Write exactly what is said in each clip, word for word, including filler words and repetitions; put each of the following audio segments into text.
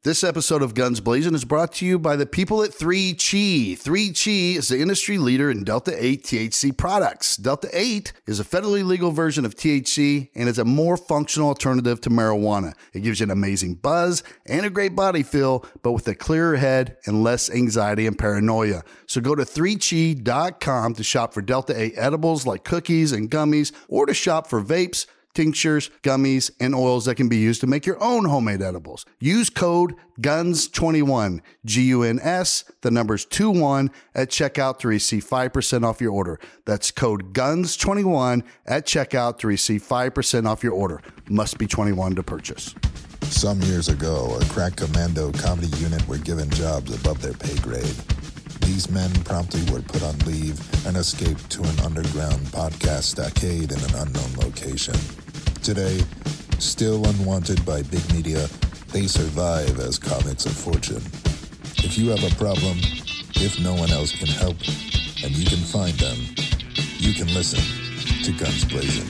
This episode of Guns Blazing is brought to you by the people at three Chi. three Chi is the industry leader in Delta eight T H C products. Delta eight is a federally legal version of T H C and is a more functional alternative to marijuana. It gives you an amazing buzz and a great body feel, but with a clearer head and less anxiety and paranoia. So go to three chi dot com to shop for Delta eight edibles like cookies and gummies, or to shop for vapes, tinctures, gummies, and oils that can be used to make your own homemade edibles. Use code guns twenty-one, G U N S, the numbers two one at checkout to receive five percent off your order. That's code guns twenty-one at checkout to receive five percent off your order. Must be twenty-one to purchase. Some years ago, a crack commando comedy unit were given jobs above their pay grade. These men promptly were put on leave and escaped to an underground podcast arcade in an unknown location. Today, still unwanted by big media, they survive as comics of fortune. If you have a problem, if no one else can help, and you can find them, you can listen to Guns Blazing.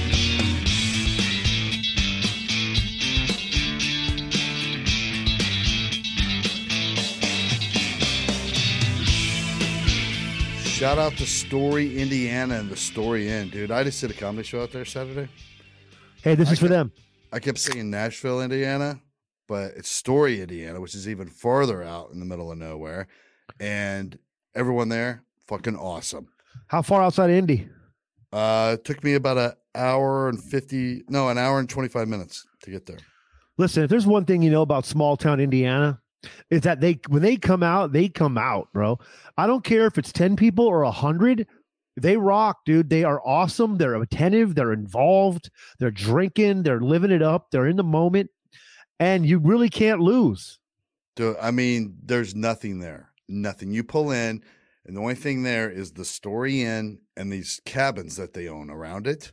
Shout out to Story, Indiana, and the Story Inn, dude. I just did a comedy show out there Saturday. Hey, this I is for kept, them. I kept saying Nashville, Indiana, but it's Story, Indiana, which is even farther out in the middle of nowhere. And everyone there, fucking awesome. How far outside of Indy? Uh, it took me about an hour and fifty, no, an hour and twenty-five minutes to get there. Listen, if there's one thing you know about small town Indiana, is that they when they come out, they come out, bro. I don't care if it's ten people or a hundred. They rock, dude. They are awesome. They're attentive. They're involved. They're drinking. They're living it up. They're in the moment. And you really can't lose. Dude, I mean, there's nothing there. Nothing. You pull in, and the only thing there is the Story Inn and these cabins that they own around it.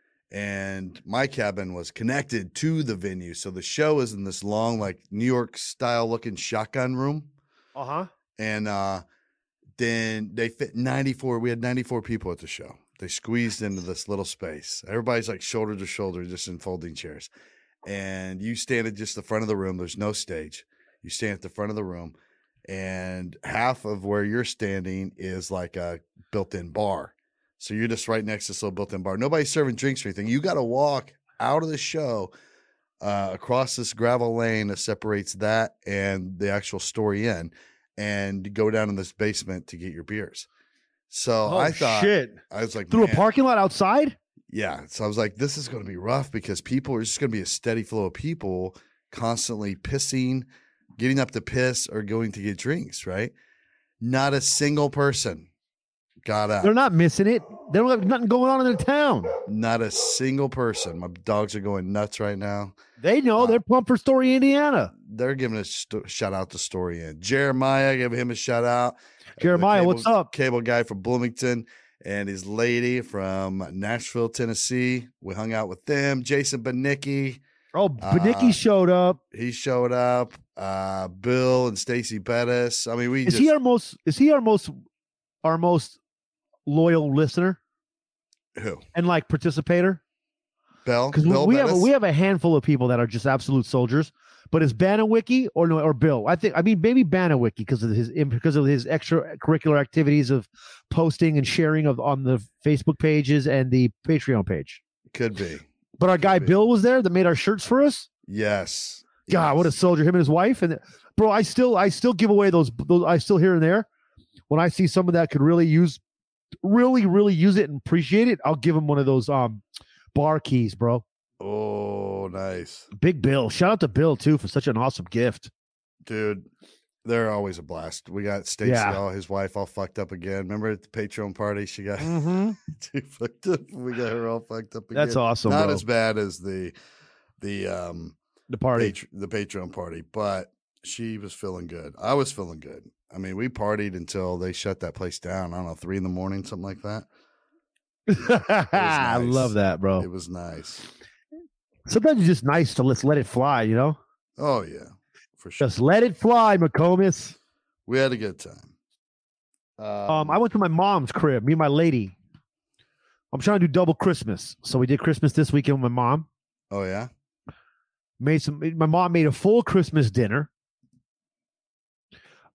And my cabin was connected to the venue. So the show is in this long, like New York style looking shotgun room. Uh-huh. And uh, then they fit ninety-four. We had ninety-four people at the show. They squeezed into this little space. Everybody's like shoulder to shoulder, just in folding chairs. And you stand at just the front of the room. There's no stage. You stand at the front of the room. And half of where you're standing is like a built-in bar. So you're just right next to this little built-in bar. Nobody's serving drinks or anything. You got to walk out of the show uh, across this gravel lane that separates that and the actual Story Inn, and go down in this basement to get your beers. So Oh, I thought, shit. I was like, Through man. a parking lot outside? Yeah. So I was like, this is going to be rough because people are just going to be a steady flow of people constantly pissing, getting up to piss, or going to get drinks, right? Not a single person got up. They're not missing it. They don't have nothing going on in their town. Not a single person. My dogs are going nuts right now. They know. Uh, They're pumped for Story, Indiana. They're giving a st- shout out to Story Inn. Jeremiah, give him a shout out. Jeremiah, The cable, what's up? Cable guy from Bloomington and his lady from Nashville, Tennessee. We hung out with them. Jason Banicki. Oh, Banicki uh, showed up. He showed up. Uh, Bill and Stacy Bettis. I mean, we Is just he our most? Is he our most? Our most loyal listener who and like participator? Bell. Because Bill we have a, Bettis? we have a handful of people that are just absolute soldiers. But is Banawicki or no or Bill? I think I mean maybe Banawicki because of his because of his extracurricular activities of posting and sharing of on the Facebook pages and the Patreon page. Could be. But our guy be. Bill was there that made our shirts for us. Yes. God, Yes. what a soldier! Him and his wife, and bro, I still I still give away those those I still here and there when I see someone that could really use really really use it and appreciate it. I'll give him one of those um bar keys, bro. Oh, nice. Big Bill. Shout out to Bill too for such an awesome gift. Dude, they're always a blast. We got Stacy, Yeah. all his wife, all fucked up again. Remember at the Patreon party, she got Mm-hmm. too fucked up. We got her all fucked up again. That's awesome, Not bro. as bad as the the um The party. Patr- the Patreon party, but she was feeling good. I was feeling good. I mean, we partied until they shut that place down. I don't know, three in the morning, something like that. I nice. love that, bro. It was nice. Sometimes it's just nice to let's let it fly, you know? Oh yeah, for sure. Just let it fly, McComas. We had a good time. Um, Um, I went to my mom's crib, me and my lady. I'm trying to do double Christmas. So we did Christmas this weekend with my mom. Oh yeah. Made some my mom made a full Christmas dinner.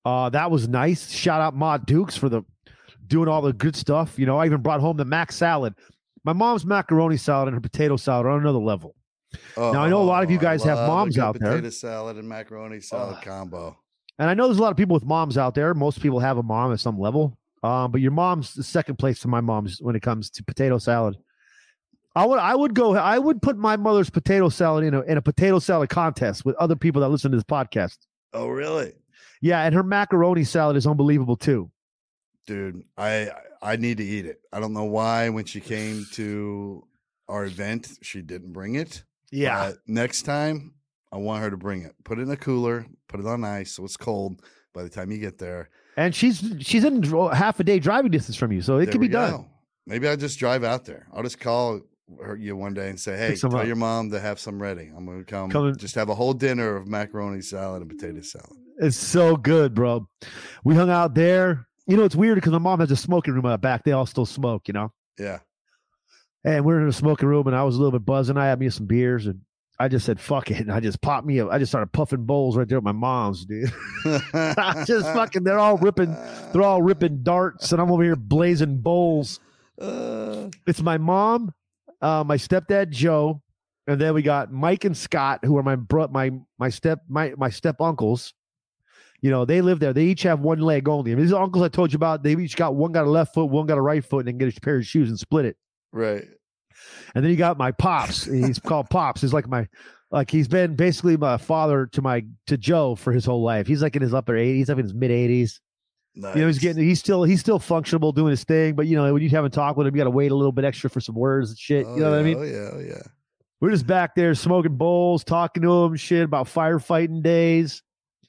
Uh, that was nice. Shout out Ma Dukes for the doing all the good stuff. You know, I even brought home the mac salad. My mom's macaroni salad and her potato salad are on another level. Oh, now I know a lot of you guys I have love a moms good out there. Potato salad and macaroni salad Oh. combo. And I know there's a lot of people with moms out there. Most people have a mom at some level. Um, but your mom's the second place to my mom's when it comes to potato salad. I would I would go I would put my mother's potato salad in a in a potato salad contest with other people that listen to this podcast. Oh, really? Yeah, and her macaroni salad is unbelievable too. Dude, I I need to eat it. I don't know why when she came to our event, she didn't bring it. Yeah. But next time, I want her to bring it. Put it in a cooler, put it on ice so it's cold by the time you get there. And she's she's in half a day driving distance from you, so it There can be we done. go. Maybe I'll just drive out there. I'll just call her you one day and say, hey, Pick some tell up. your mom to have some ready. I'm going to come, Come in- just have a whole dinner of macaroni salad and potato salad. It's so good, bro. We hung out there. You know, it's weird because my mom has a smoking room out back. They all still smoke, you know? Yeah. And we're in a smoking room, and I was a little bit buzzing. I had me some beers, and I just said, fuck it. And I just popped me up. I just started puffing bowls right there at my mom's, dude. I just fucking, they're all ripping, they're all ripping darts, and I'm over here blazing bowls. Uh, It's my mom, uh, my stepdad, Joe, and then we got Mike and Scott, who are my bro- my my step my my step uncles. You know, they live there. They each have one leg only. I mean, these are uncles I told you about. They each got one got a left foot, one got a right foot, and then get a pair of shoes and split it. right. And then you got my pops. He's called Pops. He's like my, like he's been basically my father to my to Joe for his whole life. He's like in his upper eighties, up in his mid eighties. Nice. You know, he's getting he's still he's still functional doing his thing. But you know, when you have a talk with him, you got to wait a little bit extra for some words and shit. Oh, you know yeah, what I mean? Oh, yeah. Oh, yeah. We're just back there smoking bowls, talking to him shit about firefighting days.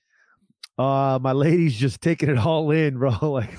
Uh, my lady's just taking it all in, bro. Like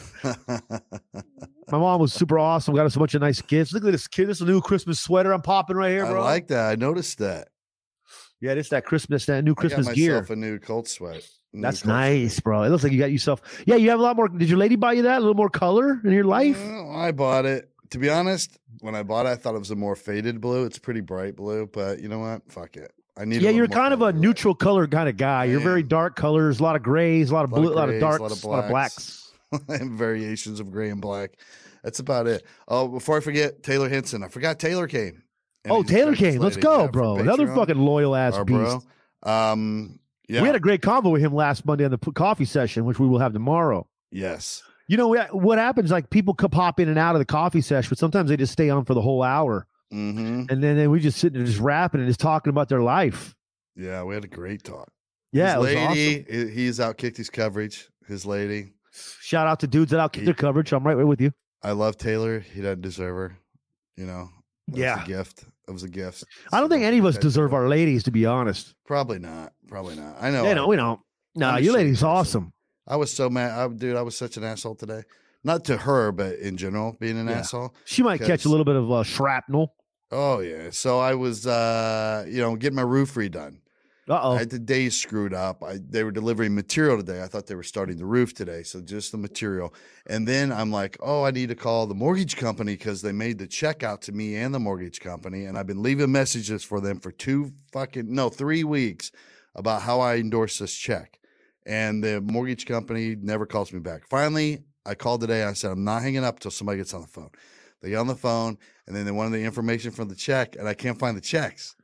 my mom was super awesome. Got us a bunch of nice gifts. Look at this kid. This is a new Christmas sweater I'm popping right here, I bro. like that. I noticed that. Yeah, this that Christmas, that new Christmas I got gear. myself a new cold sweat. New That's cold nice, sweat. bro. It looks like you got yourself. Yeah, you have a lot more. Did your lady buy you that? A little more color in your life? Well, I bought it. To be honest, when I bought it, I thought it was a more faded blue. It's pretty bright blue, but you know what? Fuck it. I need. Yeah, a you're little more kind of a color. neutral color kind of guy. I You're very am. dark colors, a lot of grays, a lot of A lot blue, of a lot of grays, darks, a lot of a lot of blacks. and variations of gray and black. That's about it. Oh, before I forget, Taylor Henson. I forgot Taylor came. And Oh, he's Taylor breakfast came. Let's lady. go, Yeah, for bro. Another Patreon. fucking loyal ass Our beast. bro. Um, yeah. We had a great convo with him last Monday on the p- coffee session, which we will have tomorrow. yes. You know we- what happens? Like people could pop in and out of the coffee session, but sometimes they just stay on for the whole hour, Mm-hmm. and then, then we just sit there just rapping and just talking about their life. Yeah, we had a great talk. Yeah, his it was lady, awesome. he- he's outkicked his coverage. His lady. Shout out to dudes that outkick their coverage. I'm right there with you. I love Taylor. He doesn't deserve her. You know. That Yeah. was a gift. It was a gift. I don't So think any of us that's- deserve our ladies, to be honest. Probably not. Probably not. I know. Yeah, I- no, we don't. No, I'm a your shitty lady's person. awesome. I was so mad. I, dude, I was such an asshole today. Not to her, but in general, being an Yeah. asshole. She might catch Because- a little bit of uh, shrapnel. Oh, yeah. So I was, uh, you know, getting my roof redone. Uh I oh. had the days screwed up. I, they were delivering material today. I thought they were starting the roof today. So just the material. And then I'm like, oh, I need to call the mortgage company because they made the check out to me and the mortgage company. And I've been leaving messages for them for two fucking, no, three weeks about how I endorse this check. And the mortgage company never calls me back. Finally, I called today. I said, I'm not hanging up until somebody gets on the phone. They get on the phone and then they wanted the information from the check and I can't find the checks.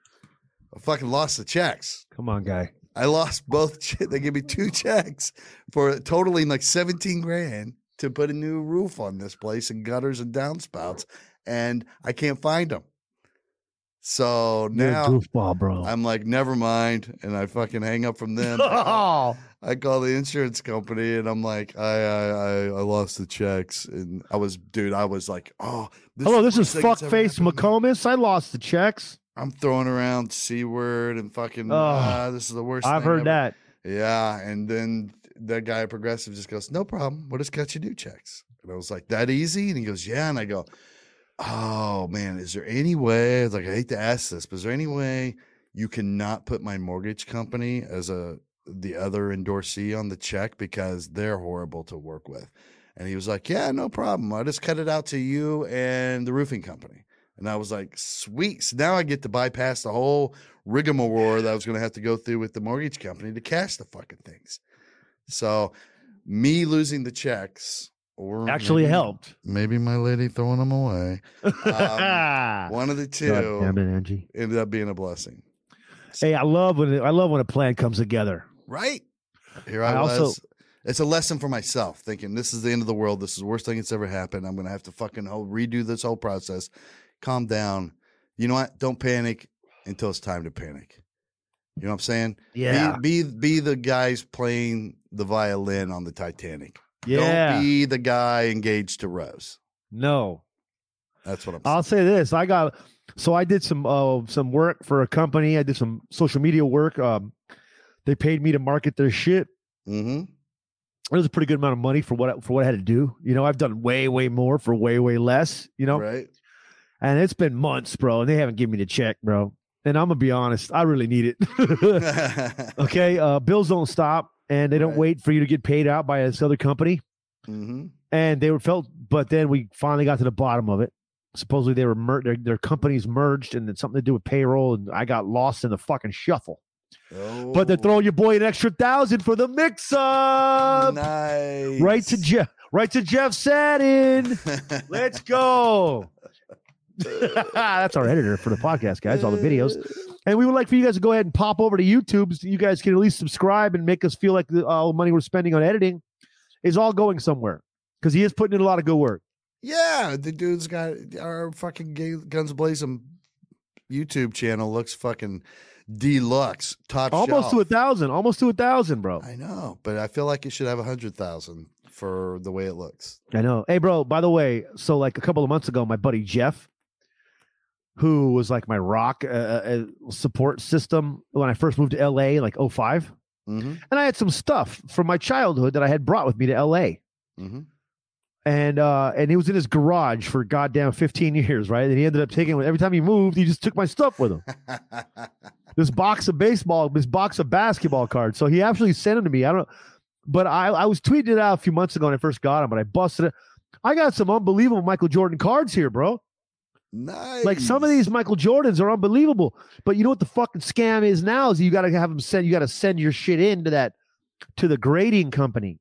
I fucking lost the checks. Come on, guy. I lost both. che- They gave me two checks for totaling like seventeen grand to put a new roof on this place and gutters and downspouts, and I can't find them. So You're now a goofball, bro. I'm like, never mind, and I fucking hang up from them. oh, I call the insurance company and I'm like, I I I, I lost the checks, and I was, dude, I was like, oh, hello, this the is worst thing that's ever fuckface happened to me. McComas. I lost the checks. I'm throwing around C word and fucking. Oh, ah, this is the worst. I've thing heard ever. that. Yeah, and then that guy at Progressive just goes, "No problem. We'll just cut you new checks." And I was like, "That easy?" And he goes, "Yeah." And I go, "Oh man, is there any way?" I was like, "I hate to ask this, but is there any way you cannot put my mortgage company as a the other endorsee on the check because they're horrible to work with?" And he was like, "Yeah, no problem. I'll just cut it out to you and the roofing company." And I was like, sweet. So now I get to bypass the whole rigmarole that I was going to have to go through with the mortgage company to cash the fucking things. So me losing the checks or actually maybe, helped. Maybe my lady throwing them away. Um, one of the two God damn it, Angie. ended up being a blessing. Hey, I love when it, I love when a plan comes together. Right. Here I, I was. also- It's a lesson for myself, thinking this is the end of the world. This is the worst thing that's ever happened. I'm going to have to fucking whole, redo this whole process. Calm down. You know what? Don't panic until it's time to panic. You know what I'm saying? Yeah. Be be, be the guys playing the violin on the Titanic. Yeah. Don't be the guy engaged to Rose. No. That's what I'm I'll saying. say this. I got so I did some uh, some work for a company. I did some social media work. Um, they paid me to market their shit. Mm-hmm. It was a pretty good amount of money for what I- for what I had to do. You know, I've done way way more for way way less. You know, Right. and it's been months, bro, and they haven't given me the check, bro. And I'm gonna be honest, I really need it. Okay, uh, bills don't stop, and they don't Right. wait for you to get paid out by this other company. Mm-hmm. And they were felt, but then we finally got to the bottom of it. Supposedly they were mer- their, their companies merged, and it's something to do with payroll. And I got lost in the fucking shuffle. Oh, But they're throwing your boy an extra thousand for the mix up. nice. Right to Jeff. Right to Jeff Sadin. Let's go. That's our editor for the podcast, guys. All the videos. And we would like for you guys to go ahead and pop over to YouTube so you guys can at least subscribe and make us feel like the, all the money we're spending on editing is all going somewhere, because he is putting in a lot of good work. Yeah, the dude's got our fucking gay Guns Blazing YouTube channel looks fucking deluxe, top Almost shelf. to a thousand. Almost to a thousand, bro. I know, but I feel like it should have a hundred thousand for the way it looks. I know. Hey, bro, by the way, so like a couple of months ago, my buddy Jeff, who was like my rock uh, uh, support system when I first moved to L A, like oh five, Mm-hmm. and I had some stuff from my childhood that I had brought with me to L A. Mm-hmm. And uh, and he was in his garage for goddamn fifteen years, right? And he ended up taking, every time he moved, he just took my stuff with him. This box of baseball, this box of basketball cards. So he actually sent them to me. I don't know. But I, I was tweeting it out a few months ago when I first got them, but I busted it. I got some unbelievable Michael Jordan cards here, bro. Nice. Like some of these Michael Jordans are unbelievable. But you know what the fucking scam is now is you got to have them send, you got to send your shit into that, to the grading company.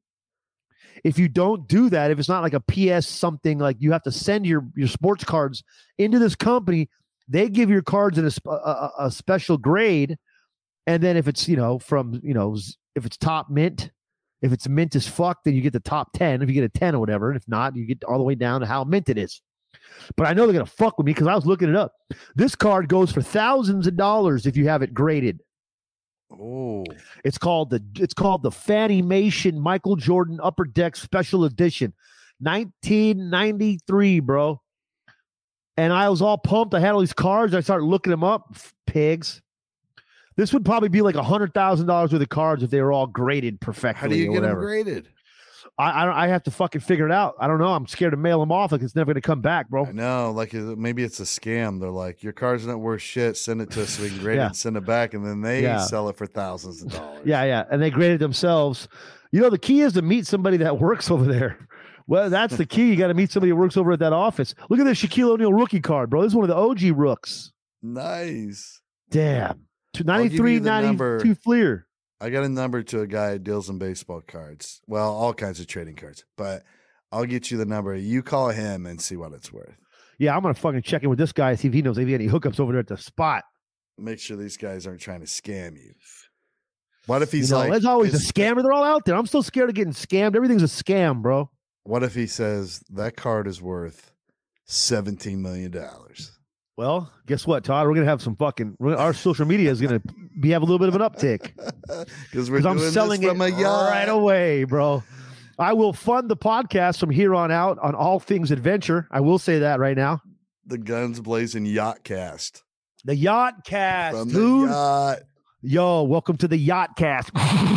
If you don't do that, if it's not like a P S something, like you have to send your, your sports cards into this company, they give your cards in a, sp- a, a special grade. And then if it's, you know, from, you know, if it's top mint, if it's mint as fuck, then you get the top ten. If you get a ten or whatever, and if not, you get all the way down to how mint it is. But I know they're going to fuck with me because I was looking it up. This card goes for thousands of dollars if you have it graded. Oh, It's called the it's called the Fanimation Michael Jordan Upper Deck Special Edition, nineteen ninety-three, bro. And I was all pumped. I had all these cards. I started looking them up. Pigs. This would probably be like a hundred thousand dollars worth of cards if they were all graded perfectly. how do you or get them whatever. graded? I I, don't, I have to fucking figure it out. I don't know. I'm scared to mail them off. Like it's never going to come back, bro. I know, like uh, maybe it's a scam. They're like, your card's not worth shit. Send it to us so we can grade Yeah. it and send it back, and then they Yeah. sell it for thousands of dollars. Yeah, yeah. And they graded themselves. You know, the key is to meet somebody that works over there. Well, that's the key. You got to meet somebody that works over at that office. Look at this Shaquille O'Neal rookie card, bro. This is one of the O G rooks. Nice. Damn. I'll ninety-three, give you the number. ninety-two Fleer. I got a number to a guy who deals in baseball cards. Well, all kinds of trading cards, but I'll get you the number. You call him and see what it's worth. Yeah, I'm going to fucking check in with this guy, see if he knows if he had any hookups over there at the spot. Make sure these guys aren't trying to scam you. What if he's you know, like, there's always is- a scammer. They're all out there. I'm still scared of getting scammed. Everything's a scam, bro. what if he says that card is worth seventeen million dollars? Well, guess what, Todd? We're going to have some fucking, we're gonna- our social media is going to be have a little bit of an uptick. Because we're Because I'm doing selling this it from a yacht. right away, bro. I will fund the podcast from here on out on all things adventure. I will say that right now. The Guns Blazing Yacht Cast. The Yacht Cast, From dude. the yacht. Yo, welcome to the Yacht Cast.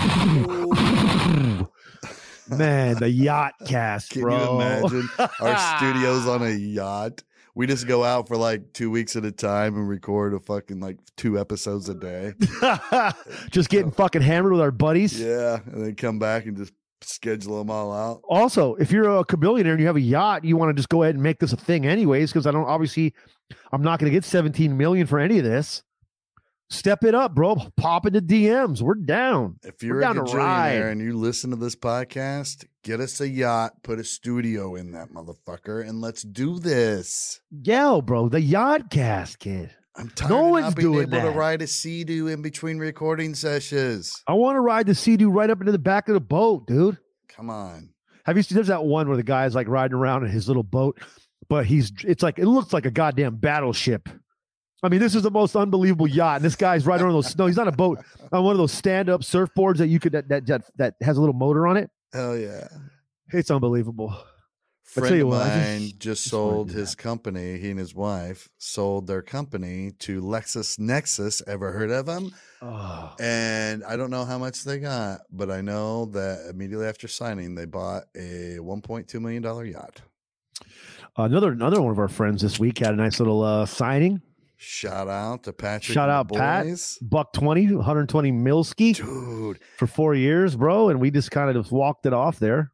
Man, the Yacht Cast, Can bro. you imagine our studios on a yacht? We just go out for like two weeks at a time and record a fucking like two episodes a day. Just getting fucking hammered with our buddies. Yeah, and then come back and just schedule them all out. Also, if you're a billionaire and you have a yacht, you want to just go ahead and make this a thing anyways, because I don't obviously I'm not going to get seventeen million for any of this. Step it up, bro. Pop into D Ms. We're down. If you're We're a down to ride. gajillionaire and you listen to this podcast, get us a yacht, put a studio in that motherfucker, and let's do this. Yo, bro, the Yachtcast, kid. I'm tired No of one's not being doing able that. to ride a Sea-Doo in between recording sessions. I want to ride the Sea-Doo right up into the back of the boat, dude. Come on. Have you seen? There's that one where the guy's like riding around in his little boat, but he's it's like it looks like a goddamn battleship. I mean, this is the most unbelievable yacht, and this guy's riding on those. No, he's on a boat on one of those stand-up surfboards that you could that that that, that has a little motor on it. Hell yeah. It's unbelievable. Friend tell you of what, I mine just- just, just wanna sold do his that. company. He and his wife sold their company to LexisNexis. Ever heard of them? Oh, And I don't know how much they got, but I know that immediately after signing, they bought a one point two million dollars yacht. another another one of our friends this week had a nice little uh, signing. Shout out to Patrick. Shout and out the Pat. boys. Buck twenty, one hundred twenty Milski Dude, for four years, bro, and we just kind of just walked it off there.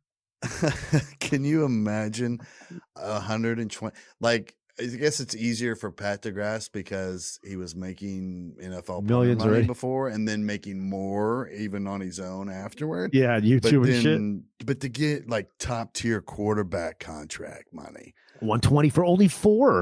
can you imagine one hundred twenty? Like, I guess it's easier for Pat to grasp because he was making N F L Millions money already. before and then making more even on his own afterward. Yeah, But YouTube and shit. then, but to get like top tier quarterback contract money, one twenty for only four.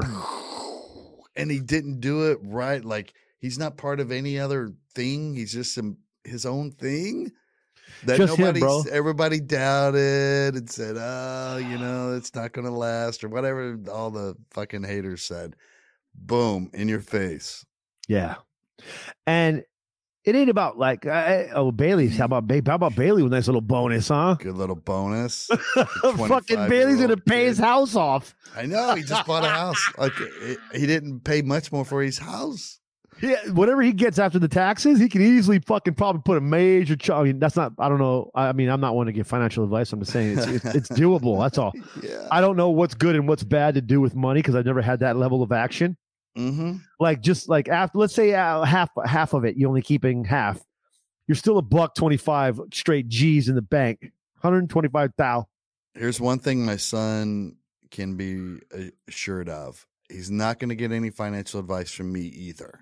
and he didn't do it right. Like, he's not part of any other thing. He's just some, his own thing. That Just him, nobody, bro. everybody doubted and said, "Oh, you know, it's not going to last," or whatever. All the fucking haters said. Boom, in your face. Yeah, and it ain't about like uh, oh Bailey's. How about Ba- how about Bailey with a nice little bonus, huh? Good little bonus. Fucking Bailey's gonna twenty-five-year-old pay his kid. house off. I know. He just bought a house. Like, it, he didn't pay much more for his house. Yeah, whatever he gets after the taxes, he can easily fucking probably put a major. Ch- I mean, that's not. I don't know. I I mean, I'm not one to give financial advice. I'm just saying it's it's, it's doable. That's all. Yeah. I don't know what's good and what's bad to do with money because I've never had that level of action. Mm-hmm. Like just like after, let's say uh, half half of it, you're only keeping half. You're still a buck twenty five straight G's in the bank. one hundred twenty five thou. Here's one thing my son can be assured of. He's not going to get any financial advice from me either.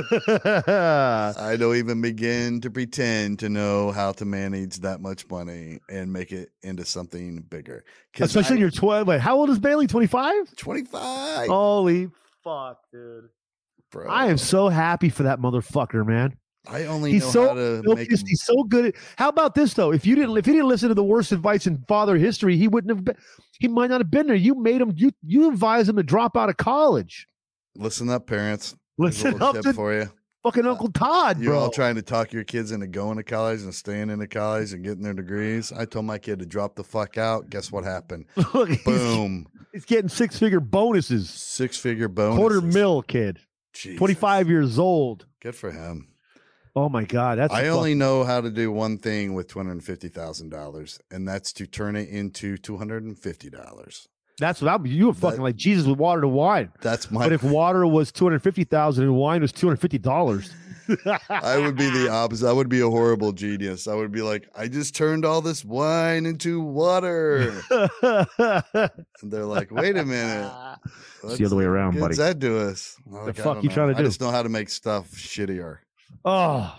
I don't even begin to pretend to know how to manage that much money and make it into something bigger. 'Cause Especially I- you're twelve. Wait, how old is Bailey? twenty-five? twenty-five. Holy fuck, dude. bro. I am so happy for that motherfucker, man. I only He's know so how to make focused. He's so good. At, how about this though? If you didn't, if he didn't listen to the worst advice in father history, he wouldn't have been. He might not have been there. You made him. You you advised him to drop out of college. listen up, parents. Here's a Listen little up tip to for you. fucking Uncle Todd, You're bro. all trying to talk your kids into going to college and staying into college and getting their degrees. I told my kid to drop the fuck out. Guess what happened? Look, he's, Boom. he's getting six figure bonuses. Six figure bonus. Quarter mil, kid. Jesus. twenty-five years old. Good for him. Oh my God, that's I a only fuck- know how to do one thing with two hundred fifty thousand dollars, and that's to turn it into two hundred fifty dollars. That's what I'm. You were fucking That- like Jesus with water to wine. That's my. But if water was two hundred fifty thousand and wine was two hundred fifty dollars, I would be the opposite. I would be a horrible genius. I would be like, I just turned all this wine into water. And they're like, wait a minute. It's the other way around, What buddy. does that do us? I'm like, I fuck don't you know. trying to I do? just know how to make stuff shittier. Oh,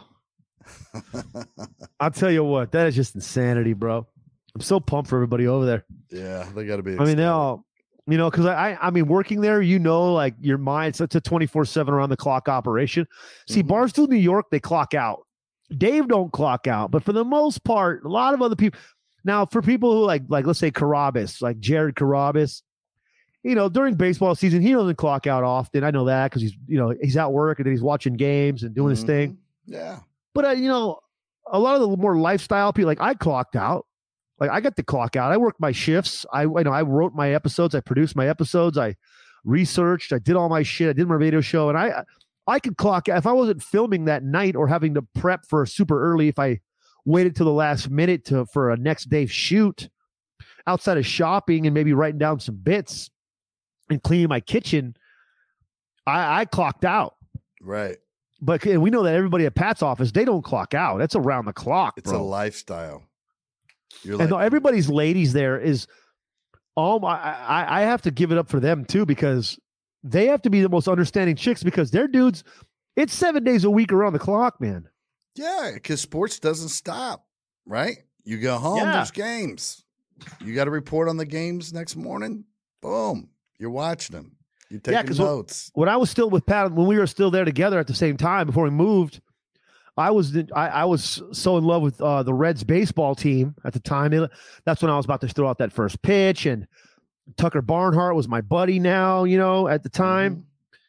I'll tell you what, that is just insanity, bro. I'm so pumped for everybody over there. Yeah, they got to be. I mean, ecstatic. they all, you know, because I, I, I mean, working there, you know, like your mind, it's a twenty-four seven around the clock operation. See, Mhm. Barstool, New York, they clock out. Dave don't clock out, but for the most part, a lot of other people. Now, for people who like, like let's say Carabas, like Jared Carabas, you know, during baseball season, he doesn't clock out often. I know that because he's, you know, he's at work and then he's watching games and doing his Mhm. thing. Yeah. But uh, you know, a lot of the more lifestyle people, like I clocked out. Like I got the clock out. I worked my shifts. I, you know, I wrote my episodes. I produced my episodes. I researched. I did all my shit. I did my radio show, and I, I could clock out if I wasn't filming that night or having to prep for super early. If I waited till the last minute to for a next day shoot, outside of shopping and maybe writing down some bits and cleaning my kitchen, I, I clocked out. Right. But and we know that everybody at Pat's office, they don't clock out. That's around the clock, It's bro. a lifestyle. You're And like, everybody's ladies there is, oh my, I, I have to give it up for them too because they have to be the most understanding chicks because their dudes, It's seven days a week around the clock, man. Yeah, because sports doesn't stop, right? You go home, Yeah. there's games. You got to report on the games next morning. Boom. You're watching them. You're Yeah, taking 'cause notes. When I was still with Pat, when we were still there together at the same time before we moved, I was I, I was so in love with uh, the Reds baseball team at the time. They- That's when I was about to throw out that first pitch, and Tucker Barnhart was my buddy now, you know, at the time.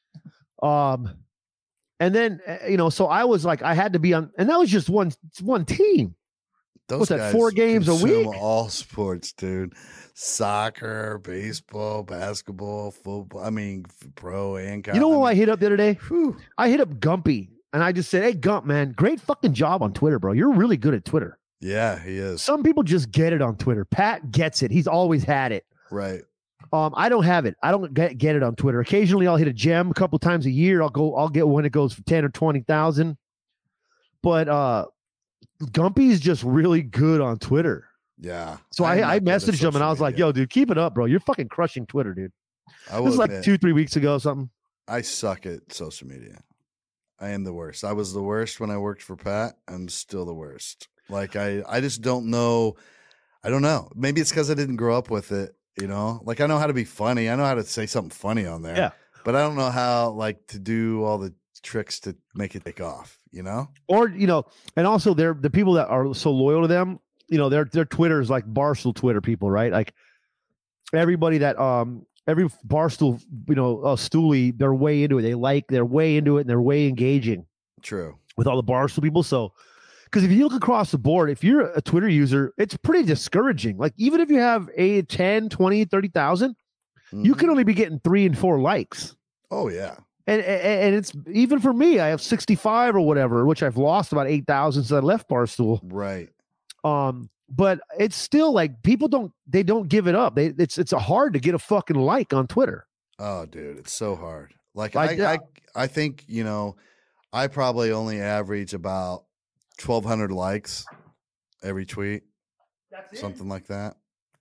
Um, and then uh, you know, so I was like, I had to be on, and that was just one one team. Those What's that, guys four games a consume week? all sports, dude. Soccer, baseball, basketball, football. I mean, f- pro and college. You know who I hit up the other day? Whew. I hit up Gumpy, and I just said, "Hey, Gump, man, great fucking job on Twitter, bro. You're really good at Twitter. Yeah, he is. Some people just get it on Twitter. Pat gets it. He's always had it. Right. Um, I don't have it. I don't get, get it on Twitter. Occasionally, I'll hit a gem a couple times a year. I'll go. I'll get one that goes for ten or twenty thousand. But uh, Gumpy's just really good on Twitter. Yeah. So I'm I, not I good at messaged him and social I was like, media. "Yo, dude, keep it up, bro. You're fucking crushing Twitter, dude." I This will was like admit, two, three weeks ago, or something. I suck at social media. I am the worst. I was the worst when I worked for Pat. I'm still the worst. Like I, I just don't know. I don't know. Maybe it's because I didn't grow up with it. You know, like I know how to be funny. I know how to say something funny on there. Yeah. But I don't know how like to do all the tricks to make it take off. You know. Or you know, and also they're the people that are so loyal to them. You know, their their Twitter is like Barstool Twitter people, right? Like everybody that um every Barstool, you know, uh, Stoolie, they're way into it. They like they're way into it and they're way engaging True. with all the Barstool people. So, because if you look across the board, if you're a Twitter user, it's pretty discouraging. Like even if you have a ten, twenty, thirty thousand, you Mhm. can only be getting three and four likes. Oh yeah. And, and and it's even for me, I have sixty-five or whatever, which I've lost about eight thousand since I left Barstool. Right. Um, but it's still like people don't they don't give it up. They it's it's hard to get a fucking like on Twitter. Oh, dude, it's so hard. Like Like, I, yeah. I, I think you know, I probably only average about twelve hundred likes every tweet, That's something like that.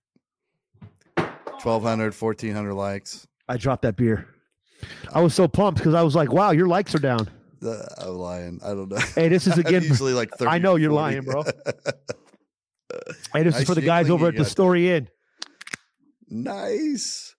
twelve hundred, fourteen hundred likes. I dropped that beer. I was so pumped because I was like, wow, your likes are down. Uh, I'm lying. I don't know. Hey, this is I'm again. usually like thirty. I know you're forty. lying, bro. Hey, this is Nice for the guys jingling over you at the got Story Inn. Nice.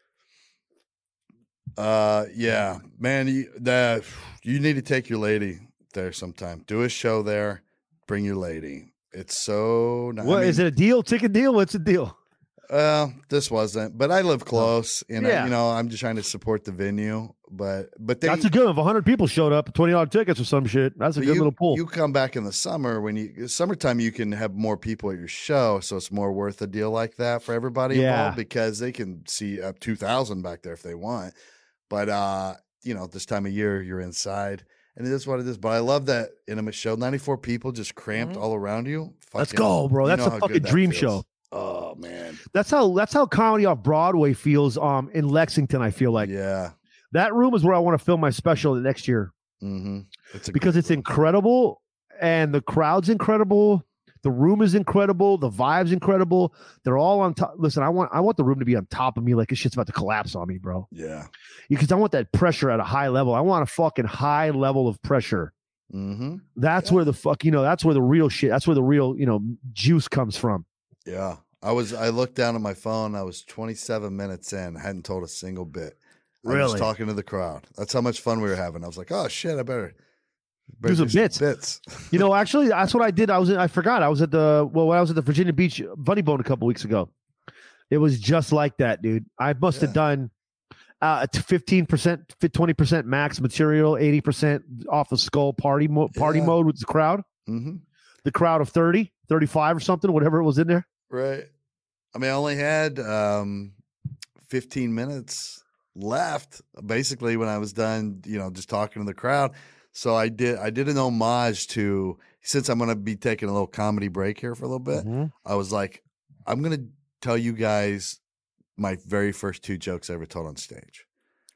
Uh, yeah, man. You that you need to take your lady there sometime. Do a show there. Bring your lady. It's so. ni- I What is mean, it? A deal? Ticket deal? What's the deal? Well, this wasn't, but I live close, and I- Yeah. you know, I'm just trying to support the venue. But but they, That's a good one. If one hundred people showed up, twenty dollars tickets or some shit. That's a but good you, little pool. You come back in the summer when you summertime, you can have more people at your show, so it's more worth a deal like that for everybody Yeah. involved because they can see up two thousand back there if they want. But uh, you know, this time of year, you're inside. And it is what it is. But I love that intimate show. ninety-four people just cramped all around you. Let's Fucking- go, bro. you That's know a how fucking good that dream feels. show. Oh man. That's how that's how comedy off Broadway feels um in Lexington, I feel like. Yeah. That room is where I want to film my special the next year Mm-hmm. It's a because good it's room. incredible and the crowd's incredible. The room is incredible. The vibe's incredible. They're all on top. Listen, I want I want the room to be on top of me like this shit's about to collapse on me, bro. Yeah. Because I want that pressure at a high level. I want a fucking high level of pressure. Mm-hmm. That's Yeah. where the fuck, you know, that's where the real shit, that's where the real, you know, juice comes from. Yeah. I was I looked down at my phone. I was twenty-seven minutes in. I hadn't told a single bit. I was Really? talking to the crowd. That's how much fun we were having. I was like, oh shit, I better, better Do some bits. bits. You know, actually, that's what I did. I was, in, I forgot. I was at the, well, when I was at the Virginia Beach Funny Bone a couple weeks ago. It was just like that, dude. I must have Yeah. done uh, fifteen percent, twenty percent max material, eighty percent off the skull party, mo- party Yeah. mode with the crowd. Mm-hmm. The crowd of thirty, thirty-five or something, whatever it was in there. Right. I mean, I only had um, fifteen minutes left, basically, when I was done, you know, just talking to the crowd. So I did I did an homage to, since I'm going to be taking a little comedy break here for a little bit, Mhm. I was like, I'm going to tell you guys my very first two jokes I ever told on stage.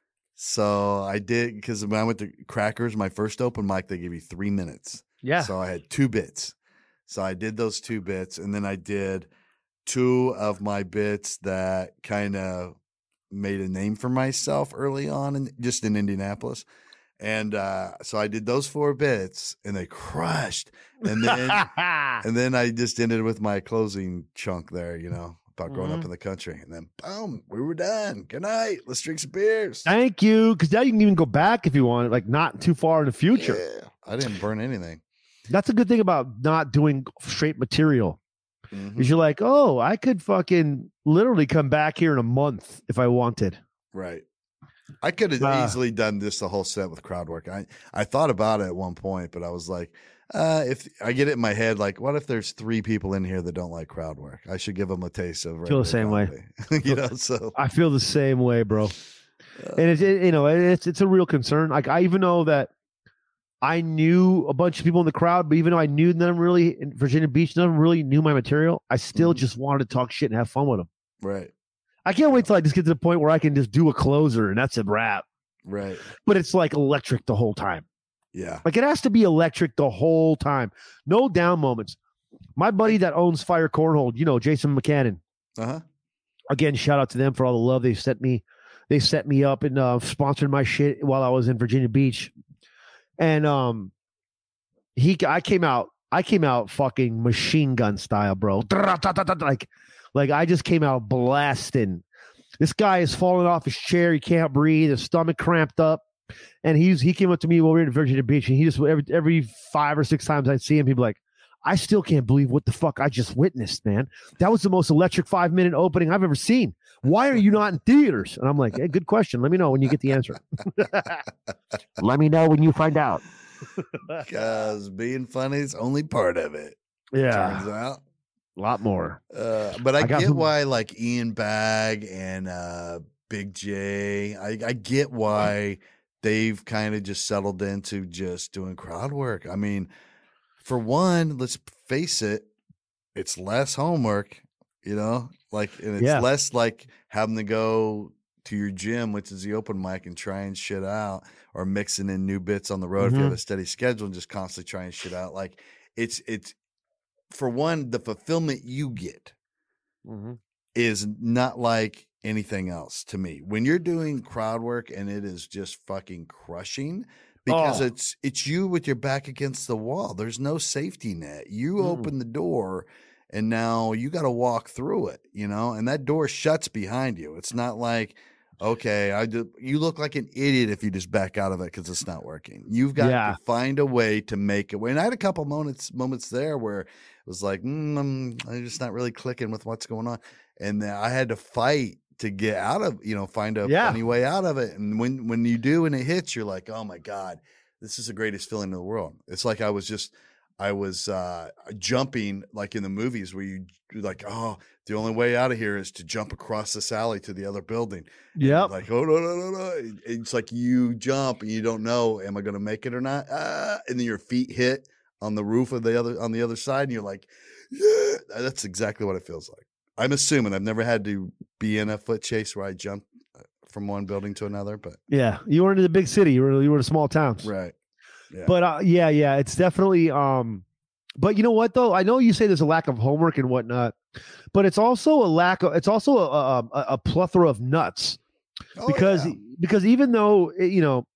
So I did, because when I went to Crackers, my first open mic, they gave you three minutes. Yeah. So I had two bits. So I did those two bits, and then I did two of my bits that kind of made a name for myself early on, in, just in Indianapolis. And uh, so I did those four bits, and they crushed. And then, and then I just ended with my closing chunk there, you know, about growing Mhm. up in the country. And then, boom, we were done. Good night. Let's drink some beers. Thank you, because now you can even go back if you want, like not too far in the future. Yeah, I didn't burn anything. That's a good thing about not doing straight material. Mhm. Is you're like, oh, I could fucking literally come back here in a month if I wanted. Right. I could have Uh, easily done this the whole set with crowd work. I, I thought about it at one point, but I was like, uh, if I get it in my head, like, what if there's three people in here that don't like crowd work? I should give them a taste of Feel the same way. way. you know, so I feel the same way, bro. uh, And it's it, you know it's it's a real concern. Like I even know that I knew a bunch of people in the crowd, but even though I knew none of them really in Virginia Beach, none of them really knew my material, I still Mhm. just wanted to talk shit and have fun with them. right, I can't wait till I just get to the point where I can just do a closer and that's a wrap. right, But it's like electric the whole time. yeah, Like it has to be electric the whole time. No down moments. My buddy that owns Fire Cornhole, you know, Jason McCannon. uh huh, Again, shout out to them for all the love they sent me. They set me up and uh, sponsored my shit while I was in Virginia Beach. And um, he, I came out, I came out fucking machine gun style, bro. Like, like I just came out blasting. This guy is falling off his chair. He can't breathe. His stomach cramped up. And he's he came up to me while we were in Virginia Beach, and he just every every five or six times I'd see him, he'd be like, "I still can't believe what the fuck I just witnessed, man. That was the most electric five minute opening I've ever seen. Why are you not in theaters?" And I'm like, "Hey, good question. Let me know when you get the answer. Let me know when you find out." because being funny is only part of it. Yeah, Turns out. a lot more. Uh, but I, I got get some- why, like Ian Bagg and uh, Big J, I, I get why they've kind of just settled into just doing crowd work. I mean, for one, let's face it, it's less homework, you know, like, and it's Yeah. less like having to go to your gym, which is the open mic, and trying shit out, or mixing in new bits on the road if you have Mhm. a steady schedule and just constantly trying shit out. Like, it's it's for one, the fulfillment you get is not like anything else to me. When you're doing crowd work and it is just fucking crushing, because Oh. it's it's you with your back against the wall. There's no safety net. You Mm-mm. open the door and now you got to walk through it, you know, and that door shuts behind you. It's not like, okay, I do, you look like an idiot if you just back out of it because it's not working. You've got Yeah. to find a way to make it. And I had a couple moments moments there where it was like, mm, I'm, I'm just not really clicking with what's going on, and then I had to fight to get out of, you know, find a Yeah. funny way out of it. And when when you do and it hits, you're like, oh my God, this is the greatest feeling in the world. It's like I was just I was uh, jumping like in the movies where you you're like, oh, the only way out of here is to jump across this alley to the other building. Yep. Like, oh, no, no, no, no. It's like you jump and you don't know, am I going to make it or not? Ah, and then your feet hit on the roof of the other, on the other side. And you're like, yeah, that's exactly what it feels like. I'm assuming I've never had to be in a foot chase where I jump from one building to another, but Yeah. You weren't in the big city. You were you were in small towns. right. Yeah. But uh, yeah, yeah, it's definitely. Um, but you know what though? I know you say there's a lack of homework and whatnot, but it's also a lack of. It's also a a, a- a plethora of nuts Oh, because yeah. because even though eh, you know,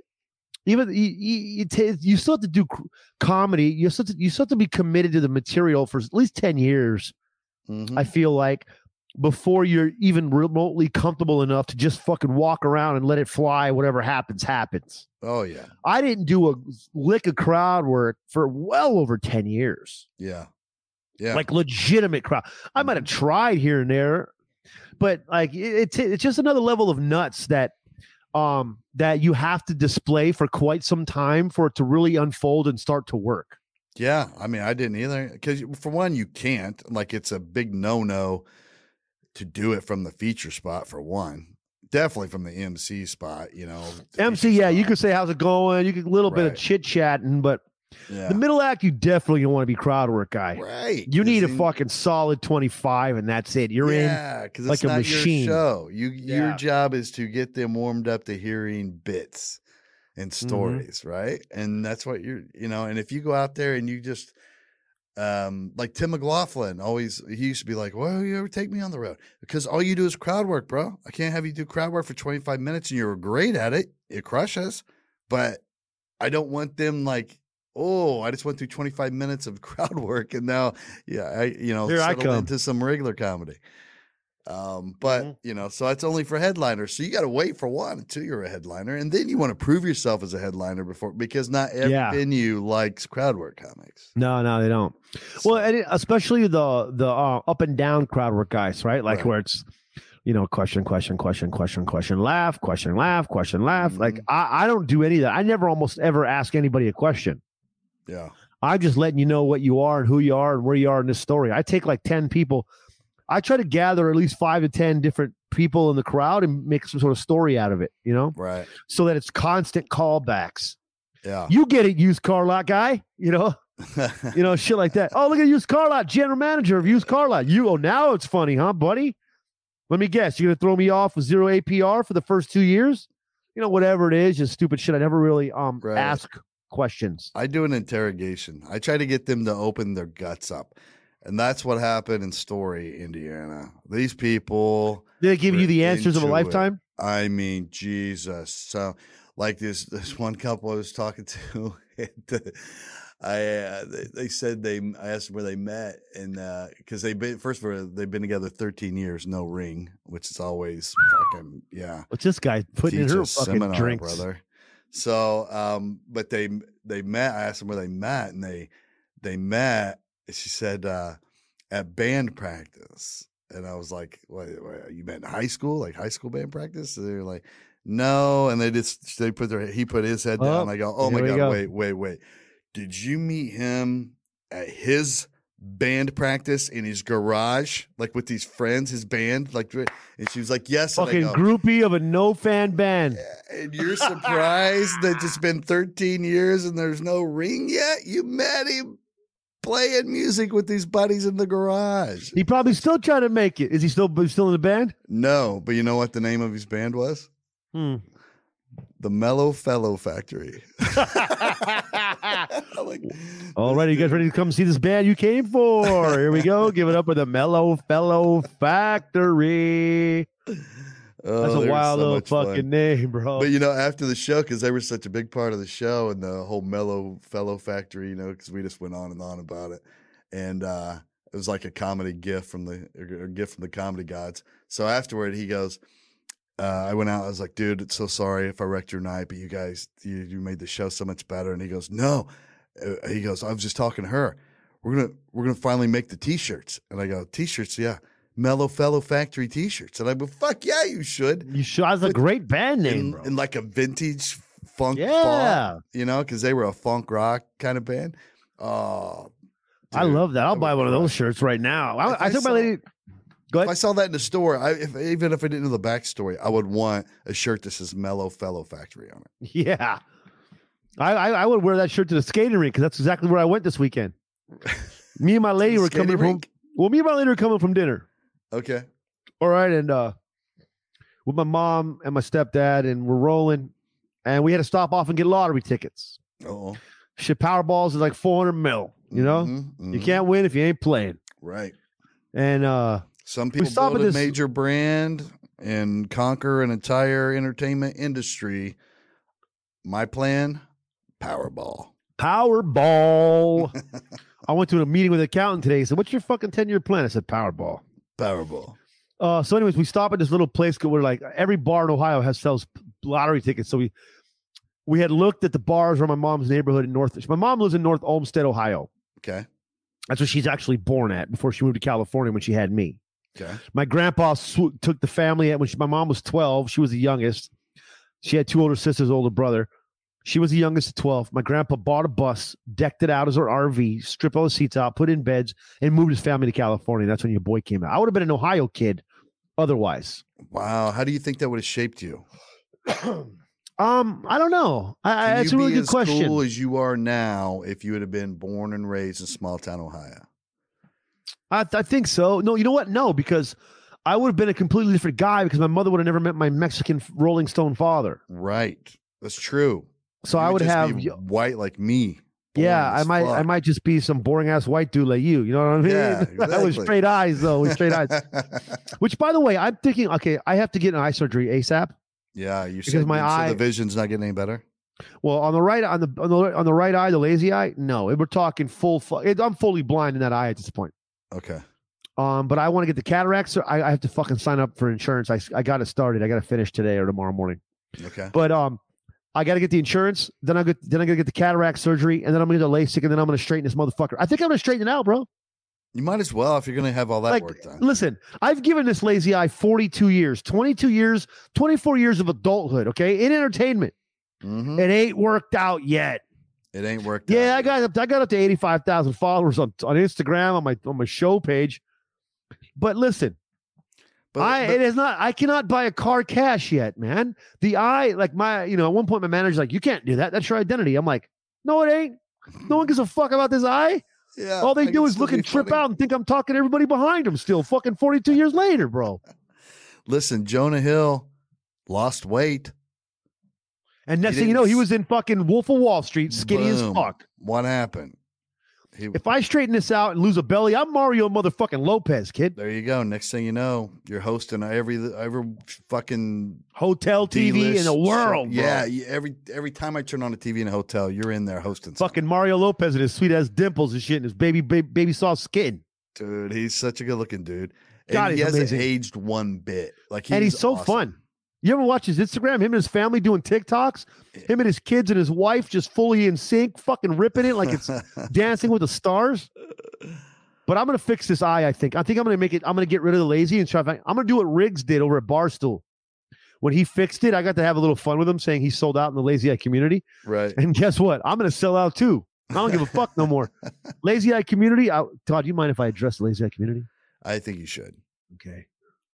even you you, you, ta- you still have to do c- comedy. You still have to, you still have to be committed to the material for at least ten years. Mhm. I feel like before you're even remotely comfortable enough to just fucking walk around and let it fly. Whatever happens, happens. oh yeah. I didn't do a lick of crowd work for well over ten years, Yeah. Yeah. like legitimate crowd. I might have tried here and there, but like it, it's it's just another level of nuts that um that you have to display for quite some time for it to really unfold and start to work. Yeah, I mean, I didn't either. Because for one, you can't. Like, it's a big no-no to do it from the feature spot. For one, definitely from the M C spot. You know, the M C, feature yeah, you spot. could say how's it going. You could a little bit of Right. chit chatting, but Yeah, the middle act, you definitely don't want to be crowd work guy. right. You need a 'cause then- fucking solid twenty-five, and that's it. You're in. Yeah, because like it's a not machine. your show. You your Yeah. job is to get them warmed up to hearing bits and Mm-hmm. stories, right? And that's what you're, you know. And if you go out there and you just um like Tim McLaughlin always he used to be like, well, you ever take me on the road? Because all you do is crowd work, bro. I can't have you do crowd work for twenty-five minutes and you're great at it. It crushes, but I don't want them like, oh, I just went through twenty-five minutes of crowd work and now, yeah, I, you know, Here I settled come. into some regular comedy. Um, but Mhm. you know, so that's only for headliners. So you got to wait for one until you're a headliner, and then you want to prove yourself as a headliner before, because not every Yeah. venue likes crowd work comics. No, no, they don't. Well, and it, especially the the uh, up and down crowd work guys, right? Like Right. where it's, you know, question, question, question, question, question, laugh, question, laugh, question, laugh. Like Mhm. I, I don't do any of that. I never almost ever ask anybody a question. Yeah. I'm just letting you know what you are and who you are and where you are in this story. I take like ten people. I try to gather at least five to ten different people in the crowd and make some sort of story out of it, you know, Right. so that it's constant callbacks. Yeah. You get it, used car lot guy, you know, you know, shit like that. Oh, look at used car lot, general manager of used car lot. You, oh, now it's funny, huh, buddy? Let me guess, you're going to throw me off with zero A P R for the first two years? You know, whatever it is, just stupid shit. I never really um Right. ask questions. I do an interrogation. I try to get them to open their guts up. And that's what happened in Story, Indiana. These people, Did they give you were the answers of a into it. lifetime? I mean, Jesus. So, like this, this one couple I was talking to, and, I uh, they, they said they. I asked them where they met, and because they've been first of all they've been together thirteen years, no ring, which is always fucking yeah. What's this guy putting in Teach her a fucking seminar, drinks? brother. So, um, but they they met. I asked them where they met, and they they met. She said uh, at band practice, and I was like, "What? what you met in high school? Like high school band practice?" And they were like, "No." And they just they put their he put his head down. Oh, I go, "Oh my here we god! go. Wait, wait, wait! Did you meet him at his band practice in his garage, like with these friends, his band?" Like, and she was like, "Yes." And I Fucking go, groupie of a no fan band. and you're surprised that it's been thirteen years and there's no ring yet? You met him playing music with these buddies in the garage. He probably still trying to make it. Is he still still in the band? No, but you know what the name of his band was? Hmm. The Mellow Fellow Factory. Like, All right, you guys ready to come see this band you came for? Here we go. Give it up for the Mellow Fellow Factory. oh, That's they a were wild so little much fun. fucking name, bro. But you know, after the show, because they were such a big part of the show and the whole Mellow Fellow Factory, you know, because we just went on and on about it, and uh, it was like a comedy gift from the a gift from the comedy gods. So afterward, he goes, uh, "I went out. I was like, dude, it's so sorry if I wrecked your night, but you guys, you, you made the show so much better." And he goes, "No," uh, he goes, "I was just talking to her. We're gonna we're gonna finally make the T-shirts." And I go, "T-shirts, yeah." Mellow Fellow Factory T-shirts, and I go, "Fuck yeah, you should." You sure that's a With- great band name, in, bro. in like a vintage funk, Yeah. funk, you know, because they were a funk rock kind of band. Oh, I dude, love that. I'll I buy would one of those crush. shirts right now. If I, I I took my saw- lady. Go If I ahead. saw that in the store, I, if, even if I didn't know the backstory, I would want a shirt that says Mellow Fellow Factory on it. Yeah. I, I I would wear that shirt to the skating rink because that's exactly where I went this weekend. Me and my lady the were coming skating from. rink? Well, me and my lady were coming from dinner. Okay. All right, and uh, with my mom and my stepdad, and we're rolling, and we had to stop off and get lottery tickets. Oh, Shit, Powerballs is like four hundred mil. You know, Mm-hmm, you can't win if you ain't playing. Right. And uh, Some people stop build at a this- major brand and conquer an entire entertainment industry. My plan: Powerball. Powerball. I went to a meeting with an accountant today. He said, "What's your fucking ten-year plan?" I said, "Powerball." Powerball. Uh, so, anyways, we stop at this little place where, like, every bar in Ohio has sells lottery tickets. So we we had looked at the bars around my mom's neighborhood in North. My mom lives in North Olmsted, Ohio. Okay. That's where she's actually born at before she moved to California when she had me. Okay. My grandpa sw- took the family at when she, my mom was twelve. She was the youngest. She had two older sisters, older brother. She was the youngest at twelve. My grandpa bought a bus, decked it out as her R V, stripped all the seats out, put in beds, and moved his family to California. That's when your boy came out. I would have been an Ohio kid otherwise. Wow. How do you think that would have shaped you? um, I don't know. I, I, Can that's you a really be good as question. cool as you are now if you would have been born and raised in small town Ohio? I, I think so. No, you know what? No, because I would have been a completely different guy because my mother would have never met my Mexican Rolling Stone father. Right. That's true. So You I would just have, be white like me. yeah, boring I as might, I fuck. might just be some boring ass white dude like you. You know what I mean? Yeah, That was exactly. straight eyes though. With straight eyes. Which, by the way, I'm thinking, okay, I have to get an eye surgery ASAP. Yeah, you Because said, my you said eye- the vision's not getting any better. Well, on the right, on the on the on the right eye, the lazy eye. No, we're talking full. Fu- it, I'm fully blind in that eye at this point. Okay. Um, but I want to get the cataracts. So I, I have to fucking sign up for insurance. I I got it started. I got to finish today or tomorrow morning. Okay. But um, I got to get the insurance. Then I get then I got to get the cataract surgery, and then I'm gonna get the LASIK, and then I'm gonna straighten this motherfucker. I think I'm gonna straighten it out, bro. You might as well if you're gonna have all that Like, work done. listen, I've given this lazy eye forty-two years, twenty-two years, twenty-four years of adulthood. Okay, in entertainment. Mm-hmm. It ain't worked out yet. It ain't worked Yeah, out. I got up. I got up to eighty-five thousand followers on, on Instagram on my on my show page. But listen, But, I but it is not. I cannot buy a car cash yet, man. The eye, like my, you know, at one point my manager's like, "You can't do that. That's your identity." I'm like, "No, it ain't. No one gives a fuck about this eye. yeah, All they I do can is still look be and trip funny. out and think I'm talking to everybody behind them. Still, fucking forty-two years later, bro." Listen, Jonah Hill lost weight. And next He thing you know, didn't he s- was in fucking Wolf of Wall Street, skinny as Boom. fuck. What happened? He, If I straighten this out and lose a belly, I'm Mario motherfucking Lopez, kid. there you go. Next thing you know, you're hosting every every fucking Hotel T V in D-list the world, show. bro. Yeah, you- every every time I turn on a T V in a hotel, you're in there hosting. something. Fucking Mario Lopez and his sweet ass dimples and shit and his baby baby, baby soft skin. Dude, he's such a good looking dude. And God, he he's hasn't amazing. aged one bit. Like And he's so awesome. fun. You ever watch his Instagram? Him and his family doing TikToks? Him and his kids and his wife just fully in sync, fucking ripping it like it's Dancing with the Stars. But I'm gonna fix this eye, I think. I think I'm gonna make it, I'm gonna get rid of the lazy and try to find, I'm gonna do what Riggs did over at Barstool. When he fixed it, I got to have a little fun with him saying he sold out in the lazy eye community. Right. And guess what? I'm gonna sell out too. I don't give a fuck no more. Lazy eye community. I, Todd, do you mind if I address the lazy eye community? I think you should. Okay.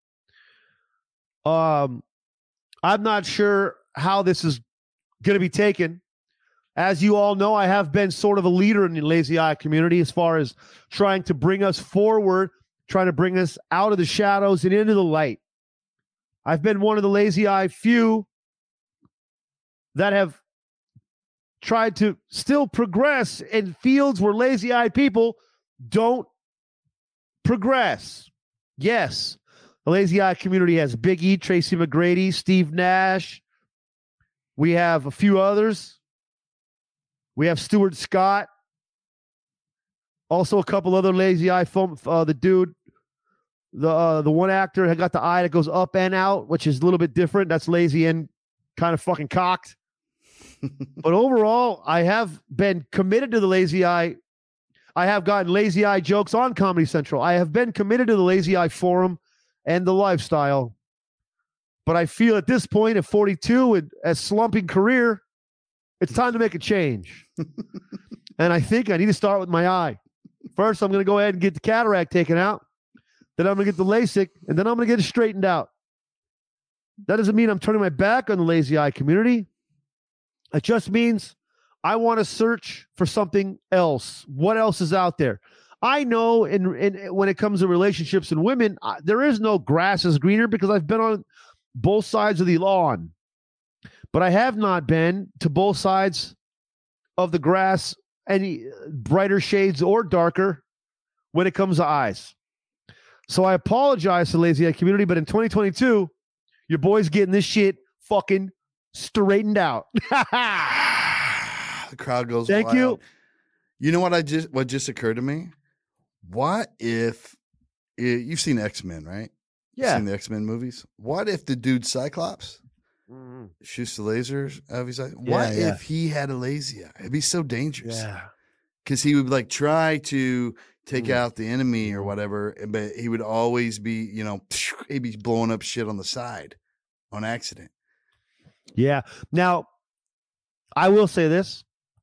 Um, I'm not sure how this is going to be taken. As you all know, I have been sort of a leader in the lazy eye community as far as trying to bring us forward, trying to bring us out of the shadows and into the light. I've been one of the lazy eye few that have tried to still progress in fields where lazy eye people don't progress. Yes, the lazy eye community has Big E, Tracy McGrady, Steve Nash. We have a few others. We have Stuart Scott. Also, a couple other lazy eye film. Uh, the dude, the uh, the one actor had got the eye that goes up and out, which is a little bit different. That's lazy and kind of fucking cocked. But overall, I have been committed to the lazy eye. I have gotten lazy eye jokes on Comedy Central. I have been committed to the lazy eye forum and the lifestyle. But I feel at this point, at forty-two, and a slumping career, it's time to make a change. And I think I need to start with my eye. First, I'm going to go ahead and get the cataract taken out. Then I'm going to get the LASIK, and then I'm going to get it straightened out. That doesn't mean I'm turning my back on the lazy eye community. It just means I want to search for something else. What else is out there? I know in, in when it comes to relationships and women, I, there is no grass is greener because I've been on both sides of the lawn. But I have not been to both sides of the grass, any brighter shades or darker when it comes to eyes. So I apologize to the lazy eye community, but in twenty twenty-two, your boy's getting this shit fucking straightened out. The crowd goes Thank wild. you. You know what I just what just occurred to me? What if eh, you've seen X-Men, right? You've Yeah. seen the X-Men movies. What if the dude Cyclops Mhm. shoots the lasers out of his eye? What yeah. if he had a lazy eye? It'd be so dangerous. Yeah. Because he would like try to take Mm. out the enemy or whatever, but he would always be, you know, he'd be blowing up shit on the side on accident. Yeah. Now, I will say this.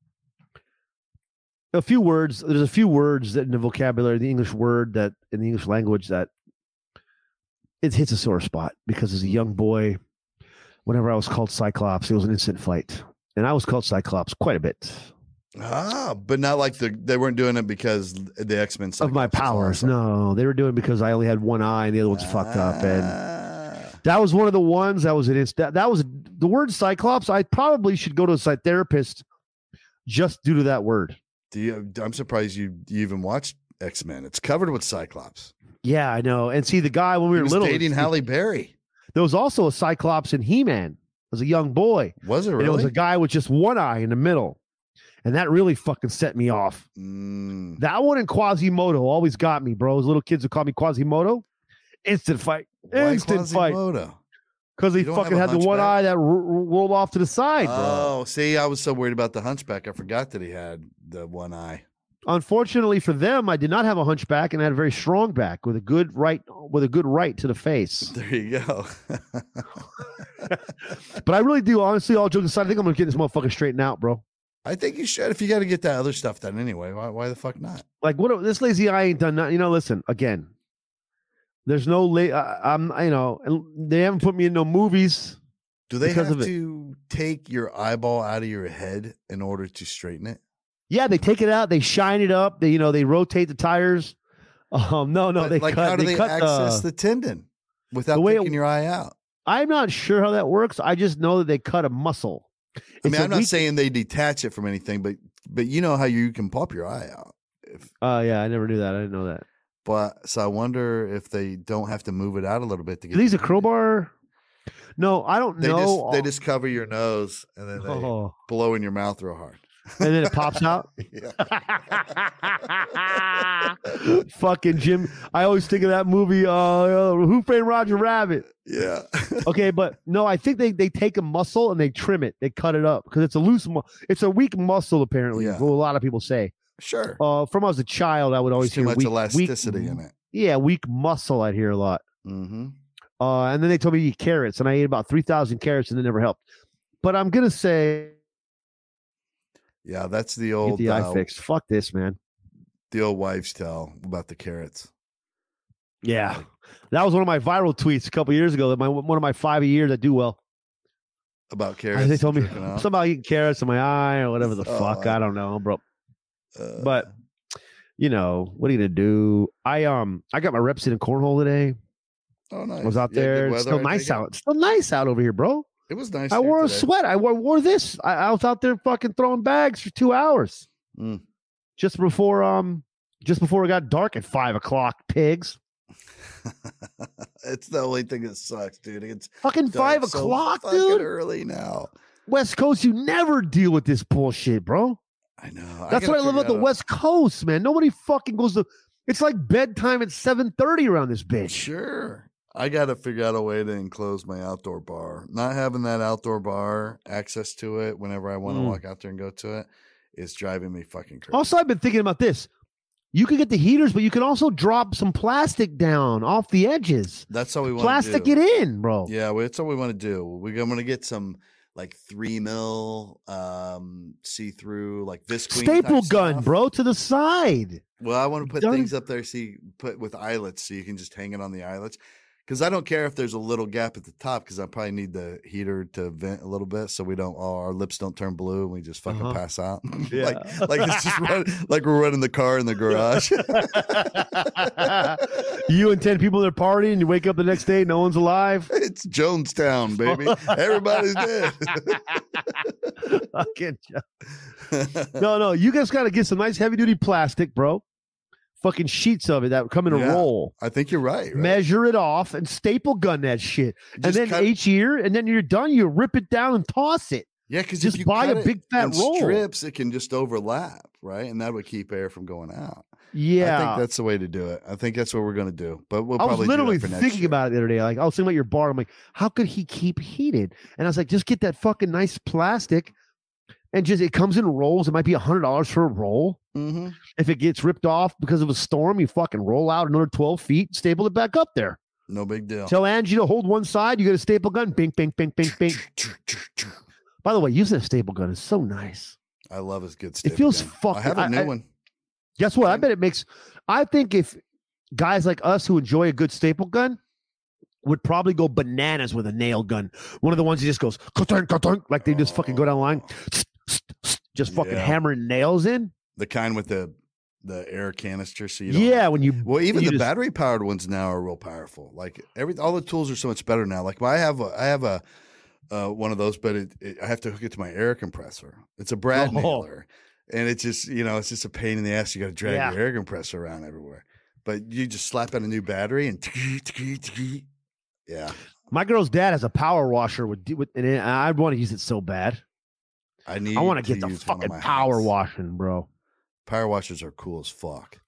A few words, there's a few words that in the vocabulary, the English word that in the English language that it hits a sore spot because as a young boy, whenever I was called Cyclops, it was an instant fight. And I was called Cyclops quite a bit. Ah, but not like the they weren't doing it because the X-Men Of my Cyclops was powers. awesome. No, they were doing it because I only had one eye and the other one's fucked up. And Ah. that was one of the ones that was an inst- that, that was the word Cyclops. I probably should go to a psych therapist just due to that word. Do you, I'm surprised you, you even watched X-Men. It's covered with Cyclops. Yeah, I know. And see, the guy when we He were was little, dating Halle Berry. there was also a Cyclops in He-Man. was a young boy. Was it really? And it was a guy with just one eye in the middle. And that really fucking set me off. Mm. That one and Quasimodo always got me, bro. Those little kids who call me Quasimodo. Instant fight. Why Instant fight. Quasimodo? Because he You don't fucking have had a the one hunchback? eye that r- r- rolled off to the side, bro. Oh, see, I was so worried about the hunchback. I forgot that he had the one eye. Unfortunately for them, I did not have a hunchback and I had a very strong back with a good right with a good right to the face. There you go. But I really do, honestly, all jokes aside, I think I'm gonna get this motherfucker straightened out, bro. I think you should. If you got to get that other stuff done anyway, why, why the fuck not? Like, what? This lazy eye ain't done nothing. You know, listen, again, there's no la- I, I'm, you know, and they haven't put me in no movies. Do they Because have of it. to take your eyeball out of your head in order to straighten it? Yeah, they take it out, they shine it up, they, you know, they rotate the tires. Um, no, no, But, they like, cut. how do they, cut access the, the tendon without the way it- taking your eye out? I'm not sure how that works. I just know that they cut a muscle. I It's mean, a I'm not weak- saying they detach it from anything, but but you know how you can pop your eye out. If, Oh yeah, I never knew that. I didn't know that. but so I wonder if they don't have to move it out a little bit to get. Are these a the- crowbar? No, I don't They know. just they just cover your nose and then they Oh, blow in your mouth real hard. and then it pops out. Yeah. Fucking Jim. I always think of that movie, uh, uh, Who Framed Roger Rabbit. Yeah. Okay, but no, I think they, they take a muscle and they trim it. They cut it up because it's a loose, mu- it's a weak muscle apparently. Yeah. What a lot of people say. Sure. Uh, from I was a child, I would always There's too hear much weak, elasticity weak, in it. Yeah, weak muscle. I'd hear a lot. Mm-hmm. Uh, and then they told me to eat carrots, and I ate about three thousand carrots, and it never helped. But I'm gonna say Yeah, that's the get old the eye uh, fixed. Fuck this, man. the old wives' tale about the carrots. Yeah, that was one of my viral tweets a couple years ago. That my one of my five a year that do well. About carrots. They told me jerking off. something about eating carrots in my eye or whatever the Oh, fuck. I don't know, bro. Uh, But you know what are you gonna do? I um I got my reps in a cornhole today. oh, nice. I was out Yeah, good there. It's weather, still I nice take it? out. It's still nice out over here, bro. It was nice. I here wore a today. sweat. I wore, wore this. I, I was out there fucking throwing bags for two hours. Mm. Just before um just before it got dark at five o'clock, pigs. It's the only thing that sucks, dude. It's Fucking five dark so o'clock, fucking dude. early now. West Coast, you never deal with this bullshit, bro. I know. That's gotta what I love figure about the out a- West Coast, man. Nobody fucking goes to. It's like bedtime at seven thirty around this bitch. Sure. I got to figure out a way to enclose my outdoor bar. Not having that outdoor bar access to it whenever I want to Mm. walk out there and go to it is driving me fucking crazy. Also, I've been thinking about this. You can get the heaters, but you can also drop some plastic down off the edges. That's all we want Plastic to do. it in, bro. Yeah, well, that's all we want to do. We're going to get some like three mil um, see through, like visqueen Staple type gun, stuff. bro, to the side. Well, I want to put Done. things up there so you put with eyelets so you can just hang it on the eyelets. Because I don't care if there's a little gap at the top because I probably need the heater to vent a little bit so we don't, oh, our lips don't turn blue and we just fucking Uh-huh. pass out. Yeah. like, like it's just run, like we're running the car in the garage. You and ten people at a party, and you wake up the next day, no one's alive. It's Jonestown, baby. Everybody's dead. Fucking joke. No, no, you guys got to get some nice heavy duty plastic, bro. Fucking sheets of it that come in a Yeah. roll. I think you're right. right? Measure it off and staple gun that shit. and Just then cut- each year, and then you're done, you rip it down and toss it. Yeah, because Just if you buy cut a it big fat in roll. strips, it can just overlap, right? And that would keep air from going out. I Yeah. think that's the way to do it. I think that's what we're going to do. But we'll I was probably literally do that for next thinking year. about it the other day. Like, I was thinking about your bar. I'm like, how could he keep heated? And I was like, just get that fucking nice plastic and just, it comes in rolls. It might be a hundred dollars for a roll. Mm-hmm. If it gets ripped off because of a storm, you fucking roll out another twelve feet, staple it back up there. No big deal. Tell Angie to hold one side. You get a staple gun. Bing, bing, bing, bing, bing. By the way, using a staple gun is so nice. I love his good It staple feels gun. fucking- I have a I- new I- one. Guess what? I bet it makes. I think if guys like us who enjoy a good staple gun would probably go bananas with a nail gun. One of the ones that just goes ka-tunk, ka-tunk, like they just fucking go down the line, just fucking Yeah. hammering nails in. The kind with the the air canister. So you don't Yeah, when you Well, even you the just- battery powered ones now are real powerful. Like every all the tools are so much better now. Like I have a I have a uh, one of those, but it, it, I have to hook it to my air compressor. It's a Brad Oh. nailer, and it's just you know it's just a pain in the ass. You got to drag Yeah. your air compressor around everywhere. But you just slap in a new battery and yeah. My girl's dad has a power washer with, with and I want to use it so bad. I need. I want to get the use fucking one of my power house. washing, bro. Power washers are cool as fuck.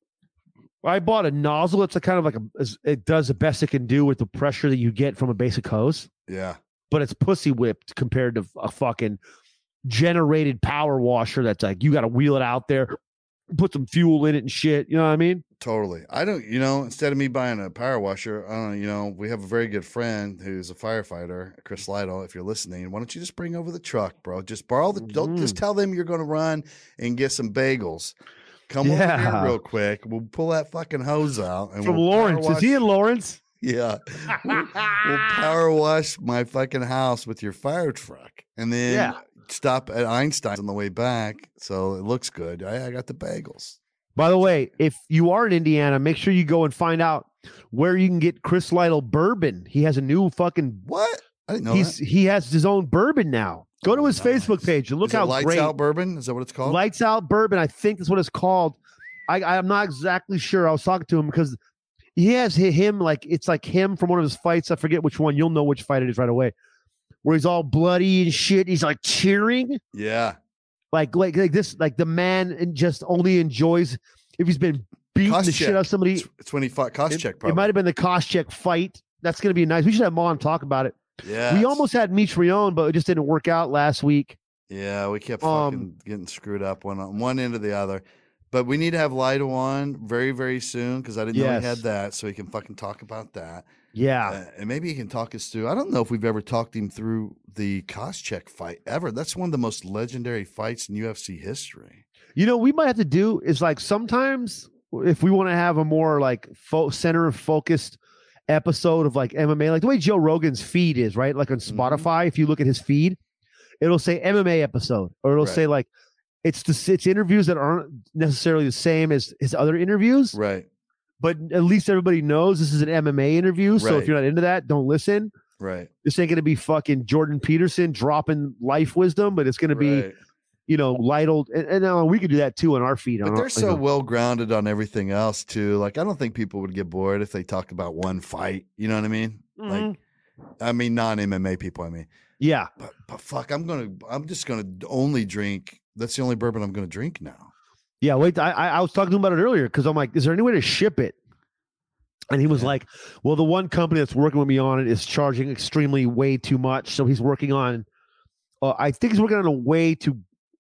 I bought a nozzle. It's a kind of like a. It does the best it can do with the pressure that you get from a basic hose. Yeah, but it's pussy whipped compared to a fucking generated power washer. That's like you got to wheel it out there, put some fuel in it and shit. You know what I mean? totally. I don't. You know, instead of me buying a power washer, I don't. You know, we have a very good friend who's a firefighter, Chris Lytle. If you're listening, why don't you just bring over the truck, bro? Just borrow the. Mm. Don't just tell them you're going to run and get some bagels. Come yeah. over here real quick. We'll pull that fucking hose out. And From we'll Lawrence. Is he in Lawrence? Yeah. we'll, we'll power wash my fucking house with your fire truck. And then yeah. stop at Einstein's on the way back. So it looks good. I, I got the bagels. By the way, if you are in Indiana, make sure you go and find out where you can get Chris Lytle bourbon. He has a new fucking. What? I didn't know he's, that. He has his own bourbon now. Go to his nice. Facebook page and look Is how it Lights great. Out Bourbon? Is that what it's called? Lights Out Bourbon. I think that's what it's called. I, I'm not exactly sure. I was talking to him because he has him like it's like him from one of his fights. I forget which one. You'll know which fight it is right away. Where he's all bloody and shit. He's like cheering. Yeah. Like like like this. Like the man and just only enjoys if he's been beating cost the check. shit out of somebody. It's when he fought Koscheck. It, it might have been the Koscheck fight. That's going to be nice. We should have him on and talk about it. Yeah. We almost had Mitrione, but it just didn't work out last week. Yeah, we kept Um, fucking getting screwed up one on one end or the other. But we need to have Lytle on very, very soon because I didn't know Yes. he had that, so he can fucking talk about that. Yeah. Uh, and maybe he can talk us through. I don't know if we've ever talked him through the Koscheck fight ever. That's one of the most legendary fights in U F C history. You know, we might have to do is like sometimes if we want to have a more like fo- center focused episode of like M M A, like the way Joe Rogan's feed is, right? Like on Spotify, mm-hmm. if you look at his feed, it'll say M M A episode, or it'll Right. say like it's the it's interviews that aren't necessarily the same as his other interviews, Right. but at least everybody knows this is an M M A interview. So Right. if you're not into that, don't listen. Right. This ain't going to be fucking Jordan Peterson dropping life wisdom, but it's going to be, Right. you know, Lytle. And, and uh, we could do that too on our feed. But on they're our, so you know. well grounded on everything else too. Like I don't think people would get bored if they talked about one fight. You know what I mean? Mhm. Like, I mean, non M M A people. I mean, Yeah. but, but fuck, I'm gonna, I'm just gonna only drink. That's the only bourbon I'm gonna drink now. Yeah. Wait, I, I I was talking to him about it earlier because I'm like, is there any way to ship it? And he was Yeah. like, well, the one company that's working with me on it is charging extremely way too much. So he's working on, uh, I think he's working on a way to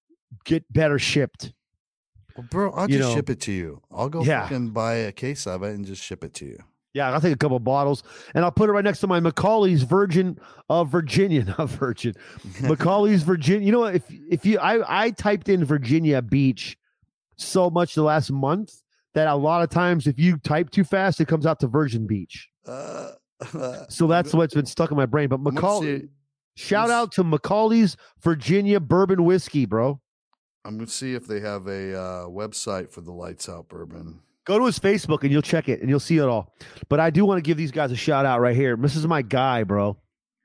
get better shipped. Well, bro, I'll You just know. ship it to you. I'll go Yeah. fucking buy a case of it and just ship it to you. Yeah, I'll take a couple of bottles and I'll put it right next to my Macaulay's Virgin of Virginia, not Virgin, Macaulay's Virginia. You know what? If if you, I I typed in Virginia Beach so much the last month that a lot of times if you type too fast, it comes out to Virgin Beach. Uh, So that's what's been stuck in my brain. But I'm gonna Macaulay, see- shout let's- out to Macaulay's Virginia Bourbon Whiskey, bro. I'm gonna see if they have a uh, website for the Lights Out Bourbon. Go to his Facebook and you'll check it and you'll see it all. But I do want to give these guys a shout out right here. This is my guy, bro.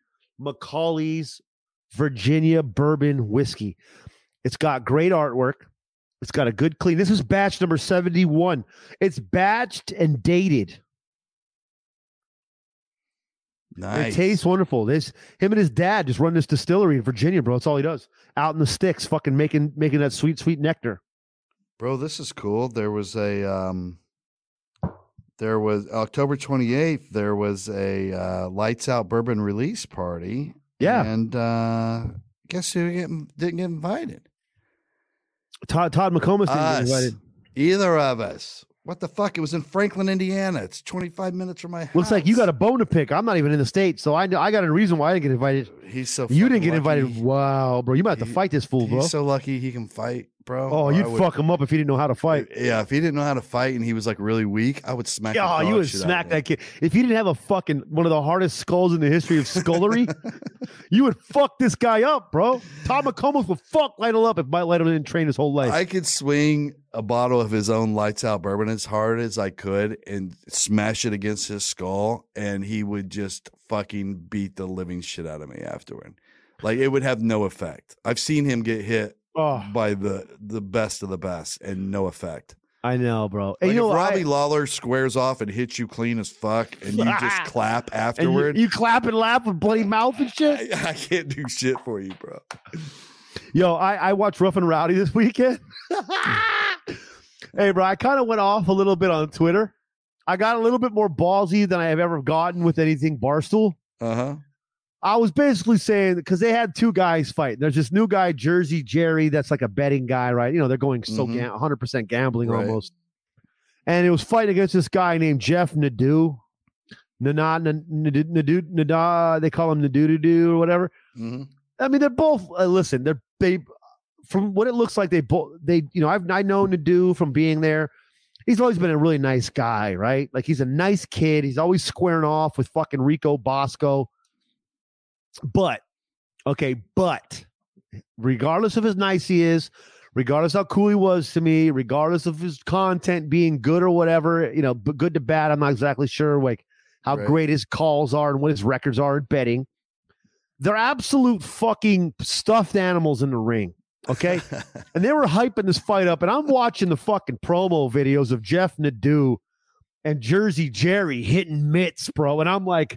Macaulay's Virginia Bourbon Whiskey. It's got great artwork. It's got a good clean. This is batch number seventy-one. It's batched and dated. Nice. It tastes wonderful. This him and his dad just run this distillery in Virginia, bro. That's all he does. Out in the sticks, fucking making making that sweet, sweet nectar. Bro, this is cool. There was a um there was October twenty-eighth, there was a uh, Lights Out Bourbon release party. Yeah. And uh guess who didn't didn't get invited? Todd Todd McComas didn't get Us. invited. Either of us. What the fuck? It was in Franklin, Indiana. It's twenty-five minutes from my house. Looks like you got a bone to pick. I'm not even in the state, so I know I got a reason why I didn't get invited. He's so You didn't fucking get lucky. invited. Wow, bro. You might have to He- fight this fool, bro. He's so lucky he can fight, bro. Oh, Or you'd I would- fuck him up if he didn't know how to fight. Yeah, if he didn't know how to fight and he was like really weak, I would smack. the Oh, dog you would shit out smack of him. that kid. If he didn't have a fucking one of the hardest skulls in the history of scullery, you would fuck this guy up, bro. Todd McComas would fuck Lytle up if Mike Lytle didn't train his whole life. I could swing a bottle of his own Lights Out Bourbon as hard as I could and smash it against his skull, and he would just fucking beat the living shit out of me afterward. Like it would have no effect. I've seen him get hit oh, by the the best of the best and no effect. I know, bro. And Like you know, if Robbie I, Lawler squares off and hits you clean as fuck, and you just clap and you, afterward, you clap and laugh with bloody mouth and shit. I, I can't do shit for you, bro. Yo, I, I watched Rough and Rowdy this weekend. Hey, bro, I kind of went off a little bit on Twitter. I got a little bit more ballsy than I have ever gotten with anything Barstool. Uh huh. I was basically saying, because they had two guys fighting. There's this new guy, Jersey Jerry, that's like a betting guy, right? You know, they're going so Mhm. ga- one hundred percent gambling Right. almost. And it was fighting against this guy named Jeff Nadeau. Nana, Nadeau, Nadeau, Nadeau, they call him Nadeau or whatever. Mm-hmm. I mean, they're both, uh, listen, they're, they, from what it looks like, they both, they, you know, I've, I know Nadeau from being there. He's always been a really nice guy, right? Like, he's a nice kid. He's always squaring off with fucking Rico Bosco. But, okay, but regardless of how nice he is, regardless how cool he was to me, regardless of his content being good or whatever, you know, but good to bad, I'm not exactly sure like how Right. great his calls are and what his records are in betting. They're absolute fucking stuffed animals in the ring, okay? And they were hyping this fight up, and I'm watching the fucking promo videos of Jeff Nadeau and Jersey Jerry hitting mitts, bro, and I'm like,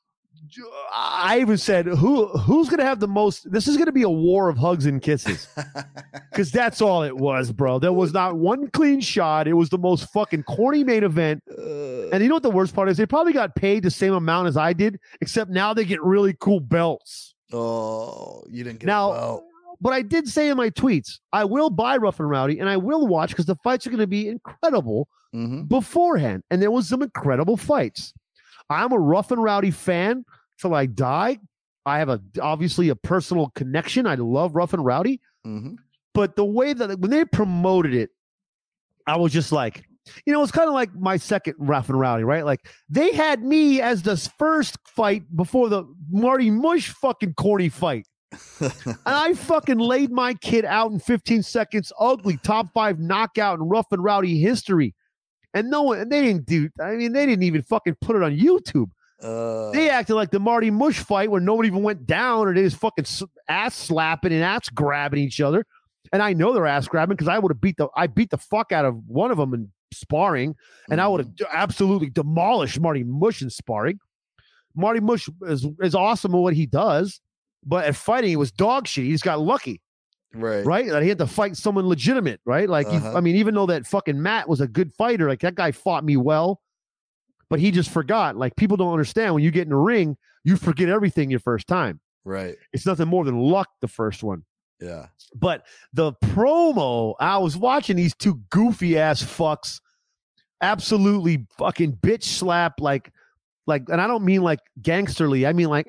I even said, who who's going to have the most? This is going to be a war of hugs and kisses, because that's all it was, bro. There was not one clean shot. It was the most fucking corny main event. Uh, And you know what the worst part is? They probably got paid the same amount as I did, except now they get really cool belts. oh, you didn't get Now, a belt. But I did say in my tweets, I will buy Rough and Rowdy, and I will watch because the fights are going to be incredible Mm-hmm. beforehand. And there was some incredible fights. I'm a Rough and Rowdy fan till I die. I have a obviously a personal connection. I love Rough and Rowdy. Mm-hmm. But the way that when they promoted it, I was just like, you know, it's kind of like my second Rough and Rowdy, right? Like they had me as the first fight before the Marty Mush fucking corny fight. And I fucking laid my kid out in fifteen seconds, ugly, top five knockout in Rough and Rowdy history. And no one, and they didn't do, I mean, they didn't even fucking put it on YouTube. Uh, They acted like the Marty Mush fight where nobody even went down or they just fucking s- ass slapping and ass grabbing each other. And I know they're ass grabbing because I would have beat the, I beat the fuck out of one of them in sparring, and I would have absolutely demolished Marty Mush in sparring. Marty Mush is, is awesome at what he does, but at fighting, he was dog shit. He just got lucky. right. Right? That he had to fight someone legitimate, right? Like, he, Uh-huh. I mean, even though that fucking Matt was a good fighter, like that guy fought me well, but he just forgot. Like, people don't understand when you get in the ring, you forget everything your first time. Right. It's nothing more than luck the first one. Yeah. But the promo, I was watching these two goofy ass fucks absolutely fucking bitch slap like like and I don't mean like gangsterly, I mean like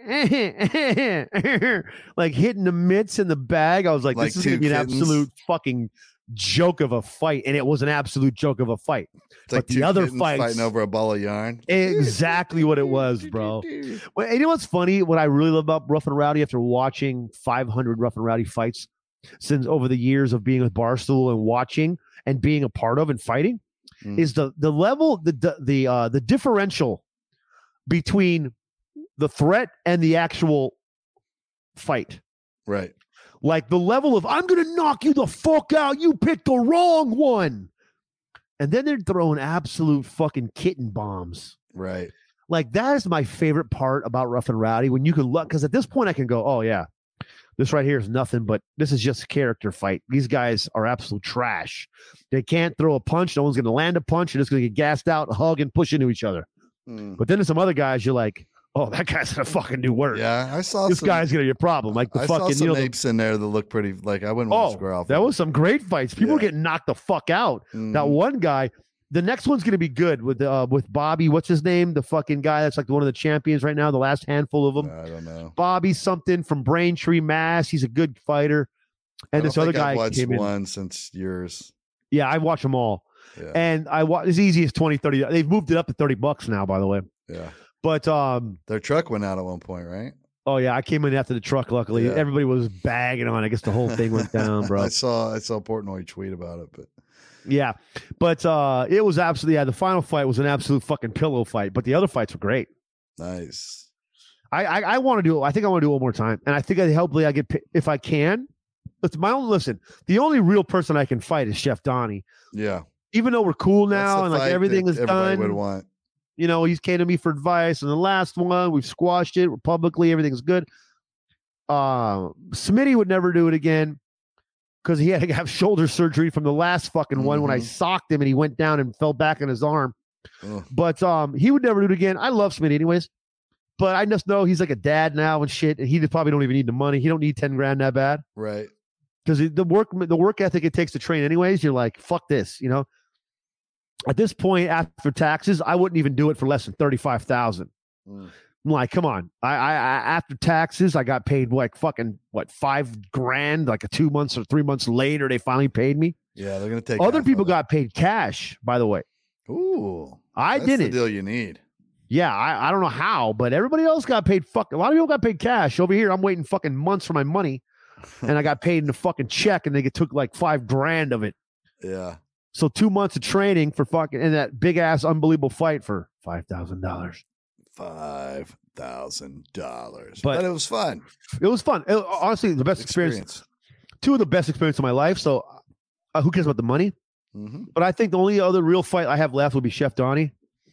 like hitting the mitts in the bag. I was like, Like this is two gonna be an kittens. absolute fucking joke of a fight, and it was an absolute joke of a fight. It's like But the two other kittens fights- fighting over a ball of yarn. Exactly what it was, bro. Well, you know what's funny? What I really love about Rough and Rowdy after watching five hundred Rough and Rowdy fights since over the years of being with Barstool and watching and being a part of and fighting Mm. is the the level the the the, uh, the differential between the threat and the actual fight. Right. Like the level of I'm gonna knock you the fuck out. You picked the wrong one, and then they're throwing absolute fucking kitten bombs. Right. Like that is my favorite part about Rough and Rowdy when you can look, because at this point I can go, oh yeah, this right here is nothing but this is just a character fight. These guys are absolute trash. They can't throw a punch. No one's going to land a punch. They're just going to get gassed out, hug, and push into each other. Mm. But then there's some other guys you're like, oh, that guy's going to fucking do work. Yeah. I saw This some, guy's going to be a problem. Like the I saw fucking, some you know, the- apes in there that look pretty, like I wouldn't want to square oh, off. that with was some great fights. People were Yeah. getting knocked the fuck out. them. That Mhm. one guy, the next one's going to be good with uh, with Bobby. What's his name? The fucking guy that's like one of the champions right now, the last handful of them. I don't know. Bobby something from Braintree, Mass. He's a good fighter. I And don't this other think I've guy watched came in. one since yours. Yeah, I watch them all. Yeah. And I watch as easy as twenty, thirty. They've moved it up to thirty bucks now, by the way. Yeah. But um, Their truck went out at one point, right? oh yeah, I came in after the truck, luckily. Yeah. Everybody was bagging on. I guess the whole thing went down, bro. I saw I saw Portnoy tweet about it, but Yeah. But uh it was absolutely yeah, the final fight was an absolute fucking pillow fight, but the other fights were great. nice. I I, I want to do it. I think I want to do it one more time. And I think I hopefully I get pi- if I can. It's my own listen. The only real person I can fight is Chef Donnie. Yeah. even though we're cool That's now the and like fight everything that is everybody done. would want. You know, he's came to me for advice. And the last one, we've squashed it publicly. Everything's good. Uh, Smitty would never do it again because he had to have shoulder surgery from the last fucking one when I Mhm. socked him and he went down and fell back on his arm. Ugh. But um, he would never do it again. I love Smitty anyways. But I just know he's like a dad now and shit. And he probably don't even need the money. He don't need ten grand that bad. Right. Because the work the work ethic it takes to train anyways, you're like, fuck this, you know? At this point, after taxes, I wouldn't even do it for less than thirty-five thousand. Mm. I'm like, come on. I, I, I after taxes, I got paid like fucking what five grand, like a two months or three months later, they finally paid me. Yeah, they're gonna take Other half people of it. got paid cash, by the way. Ooh. I That's didn't. the deal you need. Yeah, I, I don't know how, but everybody else got paid fuck. A lot of people got paid cash. Over here, I'm waiting fucking months for my money, and I got paid in a fucking check, and they took like five grand of it. Yeah. So two months of training for fucking and that big ass unbelievable fight for five thousand dollars. Five thousand dollars. But- But it was fun. It was fun. It- honestly, the best experience. Experience. Two of the best experiences of my life. So uh, who cares about the money? Mm-hmm. But I think the only other real fight I have left would be Chef Donnie.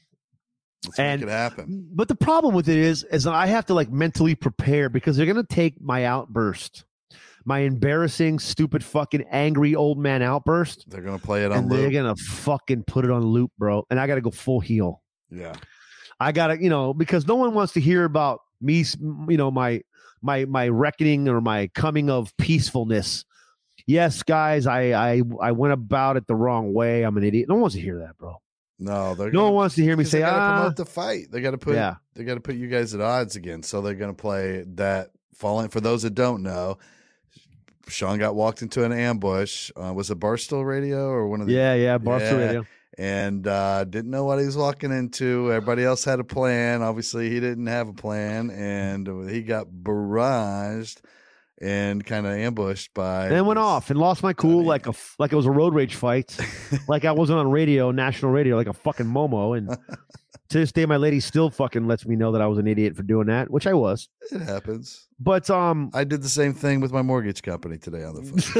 Let's And- make it happen. But the problem with it is, is that I have to like mentally prepare because they're gonna take my outburst, my embarrassing, stupid, fucking angry old man outburst, They're gonna play it on and they're loop. gonna fucking put it on loop, bro. And I gotta go full heel. Yeah. I gotta, you know, because no one wants to hear about me, you know, my my my reckoning or my coming of peacefulness. Yes, guys, I I I went about it the wrong way. I'm an idiot. No one wants to hear that, bro. No, they're No gonna, one wants to hear me 'cause say, they gotta ah, promote the fight. They gotta put yeah. they gotta put you guys at odds again. So they're gonna play that falling. For those that don't know, Sean got walked into an ambush. Uh, was it Barstool Radio or one of the Yeah, yeah, Barstool Yeah. Radio. and uh, didn't know what he was walking into. Everybody else had a plan. Obviously, he didn't have a plan, and he got barraged and kind of ambushed by. And went this- off and lost my cool Donnie. like a f- like it was a road rage fight, like I wasn't on radio, national radio, like a fucking Momo. And to this day, my lady still fucking lets me know that I was an idiot for doing that, which I was. It happens. But um, I did the same thing with my mortgage company today on the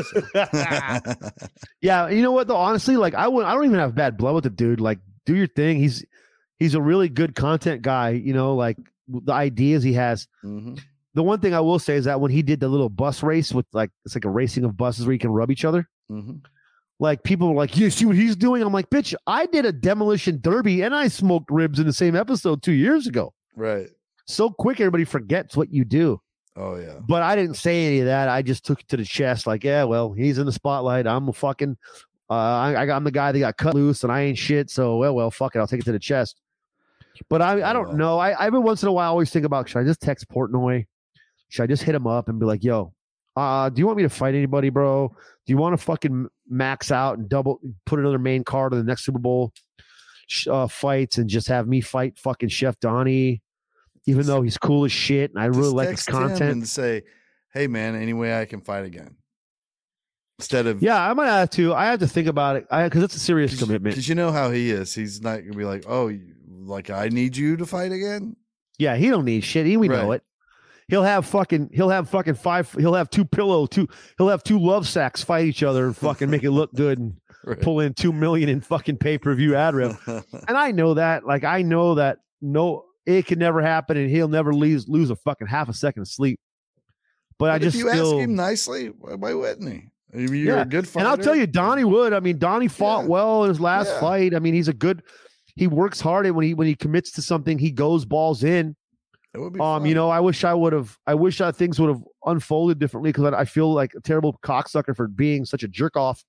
phone. so. yeah, you know what though? Honestly, like I would, I don't even have bad blood with the dude. Like, do your thing. He's he's a really good content guy. You know, like the ideas he has. Mhm. The one thing I will say is that when he did the little bus race with like it's like a racing of buses where you can rub each other. Mhm. Like people were like, "You see what he's doing?" I'm like, "Bitch, I did a demolition derby and I smoked ribs in the same episode two years ago." Right. So quick, everybody forgets what you do. Oh yeah. But I didn't say any of that. I just took it to the chest. Like, yeah, well, he's in the spotlight. I'm a fucking, uh, I, I, I'm the guy that got cut loose, and I ain't shit. So, well, well, fuck it. I'll take it to the chest. But I, I don't Well. know. I, I every once in a while, I always think about, should I just text Portnoy? Should I just hit him up and be like, yo, uh, do you want me to fight anybody, bro? Do you want to fucking max out and double, put another main card on the next Super Bowl uh, fights and just have me fight fucking Chef Donnie? Even though he's cool as shit and I really Just like his text him content. and say, "Hey man, any way I can fight again?" Instead of Yeah, I might have to. I have to think about it because it's a serious commitment. because you know how he is. He's not gonna be like, "Oh, you- like I need you to fight again." Yeah, he don't need shit. He we know Right. it. He'll have fucking. He'll have fucking five. He'll have two pillow. Two. He'll have two love sacks fight each other and fucking make it look good and Right. pull in two million in fucking pay per view ad rev. And I know that. Like I know that. No, it can never happen, and he'll never lose lose a fucking half a second of sleep. But, I But just if you still. ask him nicely, why why wouldn't he? I mean, you're Yeah, a good fighter. And I'll tell you, Donnie would. I mean, Donnie fought Yeah. well in his last Yeah. fight. I mean, he's a good. He works hard, and when he when he commits to something, he goes balls in. It would be Um, fun. you know, I wish I would have. I wish that things would have unfolded differently because I, I feel like a terrible cocksucker for being such a jerk off.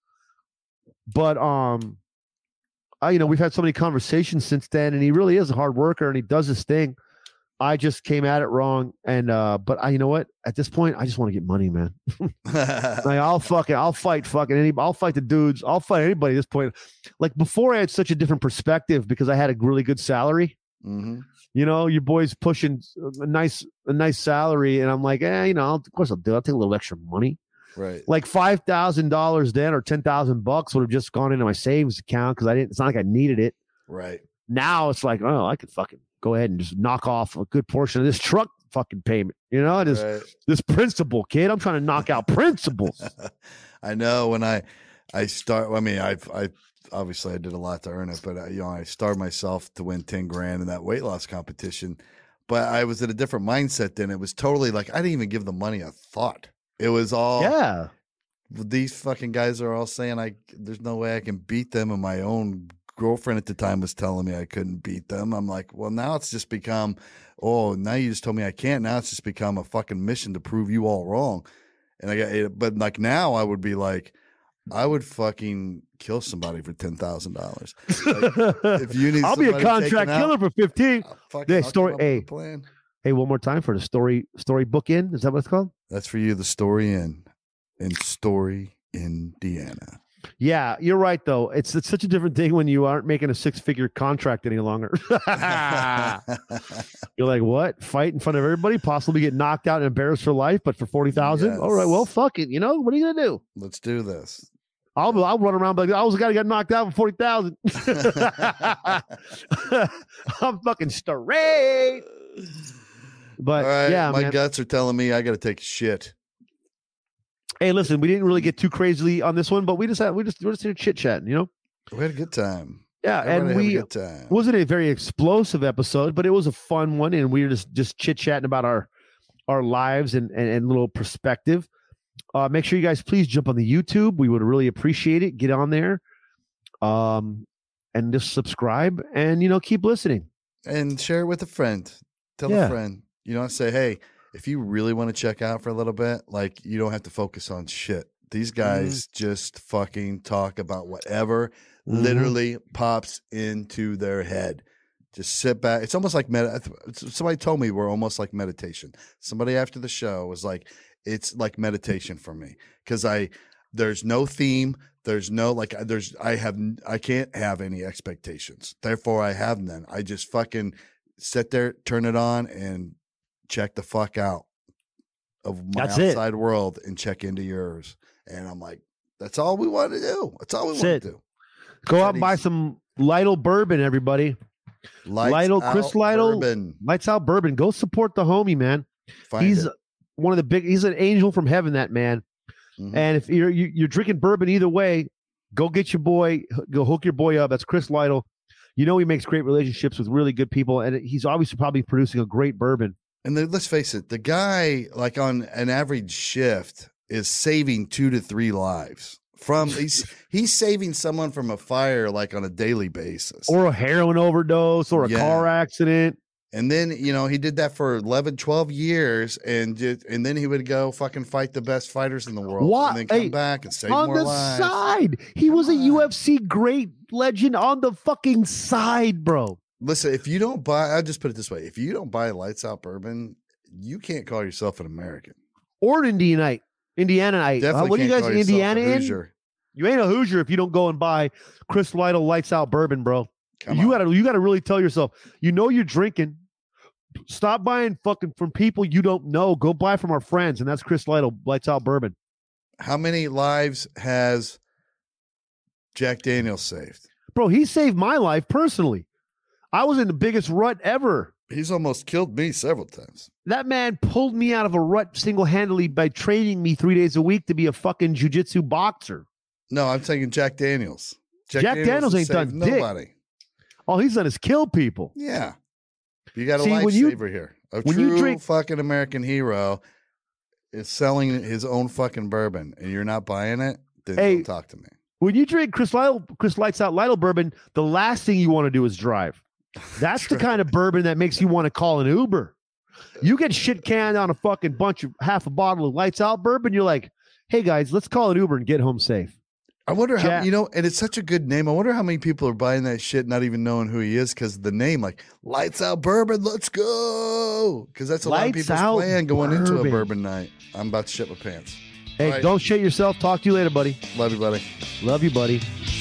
But um, I, you know, we've had so many conversations since then, and he really is a hard worker, and he does his thing. I just came at it wrong, and uh, but I, you know what? At this point, I just want to get money, man. Like I'll fucking, I'll fight fucking any, I'll fight the dudes, I'll fight anybody at this point. Like before, I had such a different perspective because I had a really good salary. Mhm. You know, your boy's pushing a nice, a nice salary, and I'm like, eh, you know, I'll, of course I'll do. It. I'll take a little extra money. Right. Like five thousand dollars then, or ten thousand bucks would have just gone into my savings account because I didn't. It's not like I needed it. Right. Now it's like, oh, I could fucking go ahead and just knock off a good portion of this truck fucking payment. You know, this Right. this principal, kid. I'm trying to knock out principals. I know when I I start. I mean, I've I obviously I did a lot to earn it, but I, you know, I starved myself to win ten grand in that weight loss competition. But I was in a different mindset then. It was totally like I didn't even give the money a thought. It was all yeah. These fucking guys are all saying I there's no way I can beat them, and my own girlfriend at the time was telling me I couldn't beat them. I'm like, well, now it's just become, oh, now you just told me I can't. Now it's just become a fucking mission to prove you all wrong. And I got, but like now I would be like, I would fucking kill somebody for ten thousand dollars. Like, if you need, I'll be a contract killer out, for fifteen. Hey, story. Hey, hey, one more time for the story. Story book in. Is that what it's called? That's for you. The story in in Story, Indiana. Yeah, you're right though. It's it's such a different thing when you aren't making a six figure contract any longer. You're like, what? Fight in front of everybody, possibly get knocked out and embarrassed for life, but for forty thousand? Yes. All right, well, fuck it. You know, what are you gonna do? Let's do this. I'll I'll run around like I was a guy who got knocked out for forty thousand. I'm fucking straight. But right, yeah, my man. guts are telling me I got to take a shit. Hey, listen, we didn't really get too crazily on this one, but we just had we just we're just here chit chatting, you know. We had a good time. Yeah, Everybody and we a good time. wasn't a very explosive episode, but it was a fun one, and we were just just chit chatting about our our lives and and, and little perspective. Uh, make sure you guys please jump on the YouTube. We would really appreciate it. Get on there, um, and just subscribe, and you know keep listening and share it with a friend. Tell yeah. a friend. You know, say, hey, if you really want to check out for a little bit, like you don't have to focus on shit. These guys mm-hmm. just fucking talk about whatever mm-hmm. literally pops into their head. Just sit back. It's almost like med- somebody told me we're almost like meditation. Somebody after the show was like, it's like meditation for me because I there's no theme. There's no like there's I have I can't have any expectations. Therefore, I have none. I just fucking sit there, turn it on, and check the fuck out of my that's outside it. world and check into yours. And I'm like, that's all we want to do. That's all we that's want it. to do. Go out and buy some Lytle bourbon, everybody. Lights Lytle, Chris Lytle, bourbon. Lights Out Bourbon. Go support the homie, man. Find he's it. one of the big. He's an angel from heaven, that man. Mm-hmm. And if you're you, you're drinking bourbon either way, go get your boy. Go hook your boy up. That's Chris Lytle. You know he makes great relationships with really good people, and he's obviously probably producing a great bourbon. And then, let's face it, the guy, like on an average shift, is saving two to three lives. From he's he's saving someone from a fire like on a daily basis, or a heroin overdose, or a yeah. car accident. And then you know he did that for eleven, twelve years, and just, and then he would go fucking fight the best fighters in the world, what? and then come hey, back and save on more the lives. Side. He was a U F C great legend on the fucking side, bro. Listen, if you don't buy, I'll just put it this way: if you don't buy Lights Out Bourbon, you can't call yourself an American or an Indianite. Indianite. Definitely uh, what are you guys, Indiana in? You ain't a Hoosier if you don't go and buy Chris Lytle Lights Out Bourbon, bro. Come you on. gotta, you gotta really tell yourself, you know, you're drinking. Stop buying fucking from people you don't know. Go buy from our friends, and that's Chris Lytle Lights Out Bourbon. How many lives has Jack Daniels saved? Bro, he saved my life personally. I was in the biggest rut ever. He's almost killed me several times. That man pulled me out of a rut single-handedly by training me three days a week to be a fucking jiu-jitsu boxer. No, I'm saying Jack Daniels. Jack, Jack Daniels, Daniels ain't done nobody. Dick. All he's done is kill people. Yeah. You got a See, lifesaver you, here. A when true you drink, fucking American hero is selling his own fucking bourbon, and you're not buying it, then hey, don't talk to me. When you drink Chris Lytle, Chris Lights Out Lytle Bourbon, the last thing you want to do is drive. That's the kind of bourbon that makes you want to call an Uber. You get shit canned on a fucking bunch of half a bottle of Lights Out Bourbon. You're like, hey guys, let's call an Uber and get home safe. I wonder Jack, how, you know, and it's such a good name. I wonder how many people are buying that shit, not even knowing who he is because of the name, like Lights Out Bourbon, let's go. Because that's a lot of people's plan going bourbon. into a bourbon night. I'm about to shit my pants. Hey, right. Don't shit yourself. Talk to you later, buddy. Love you, buddy. Love you, buddy.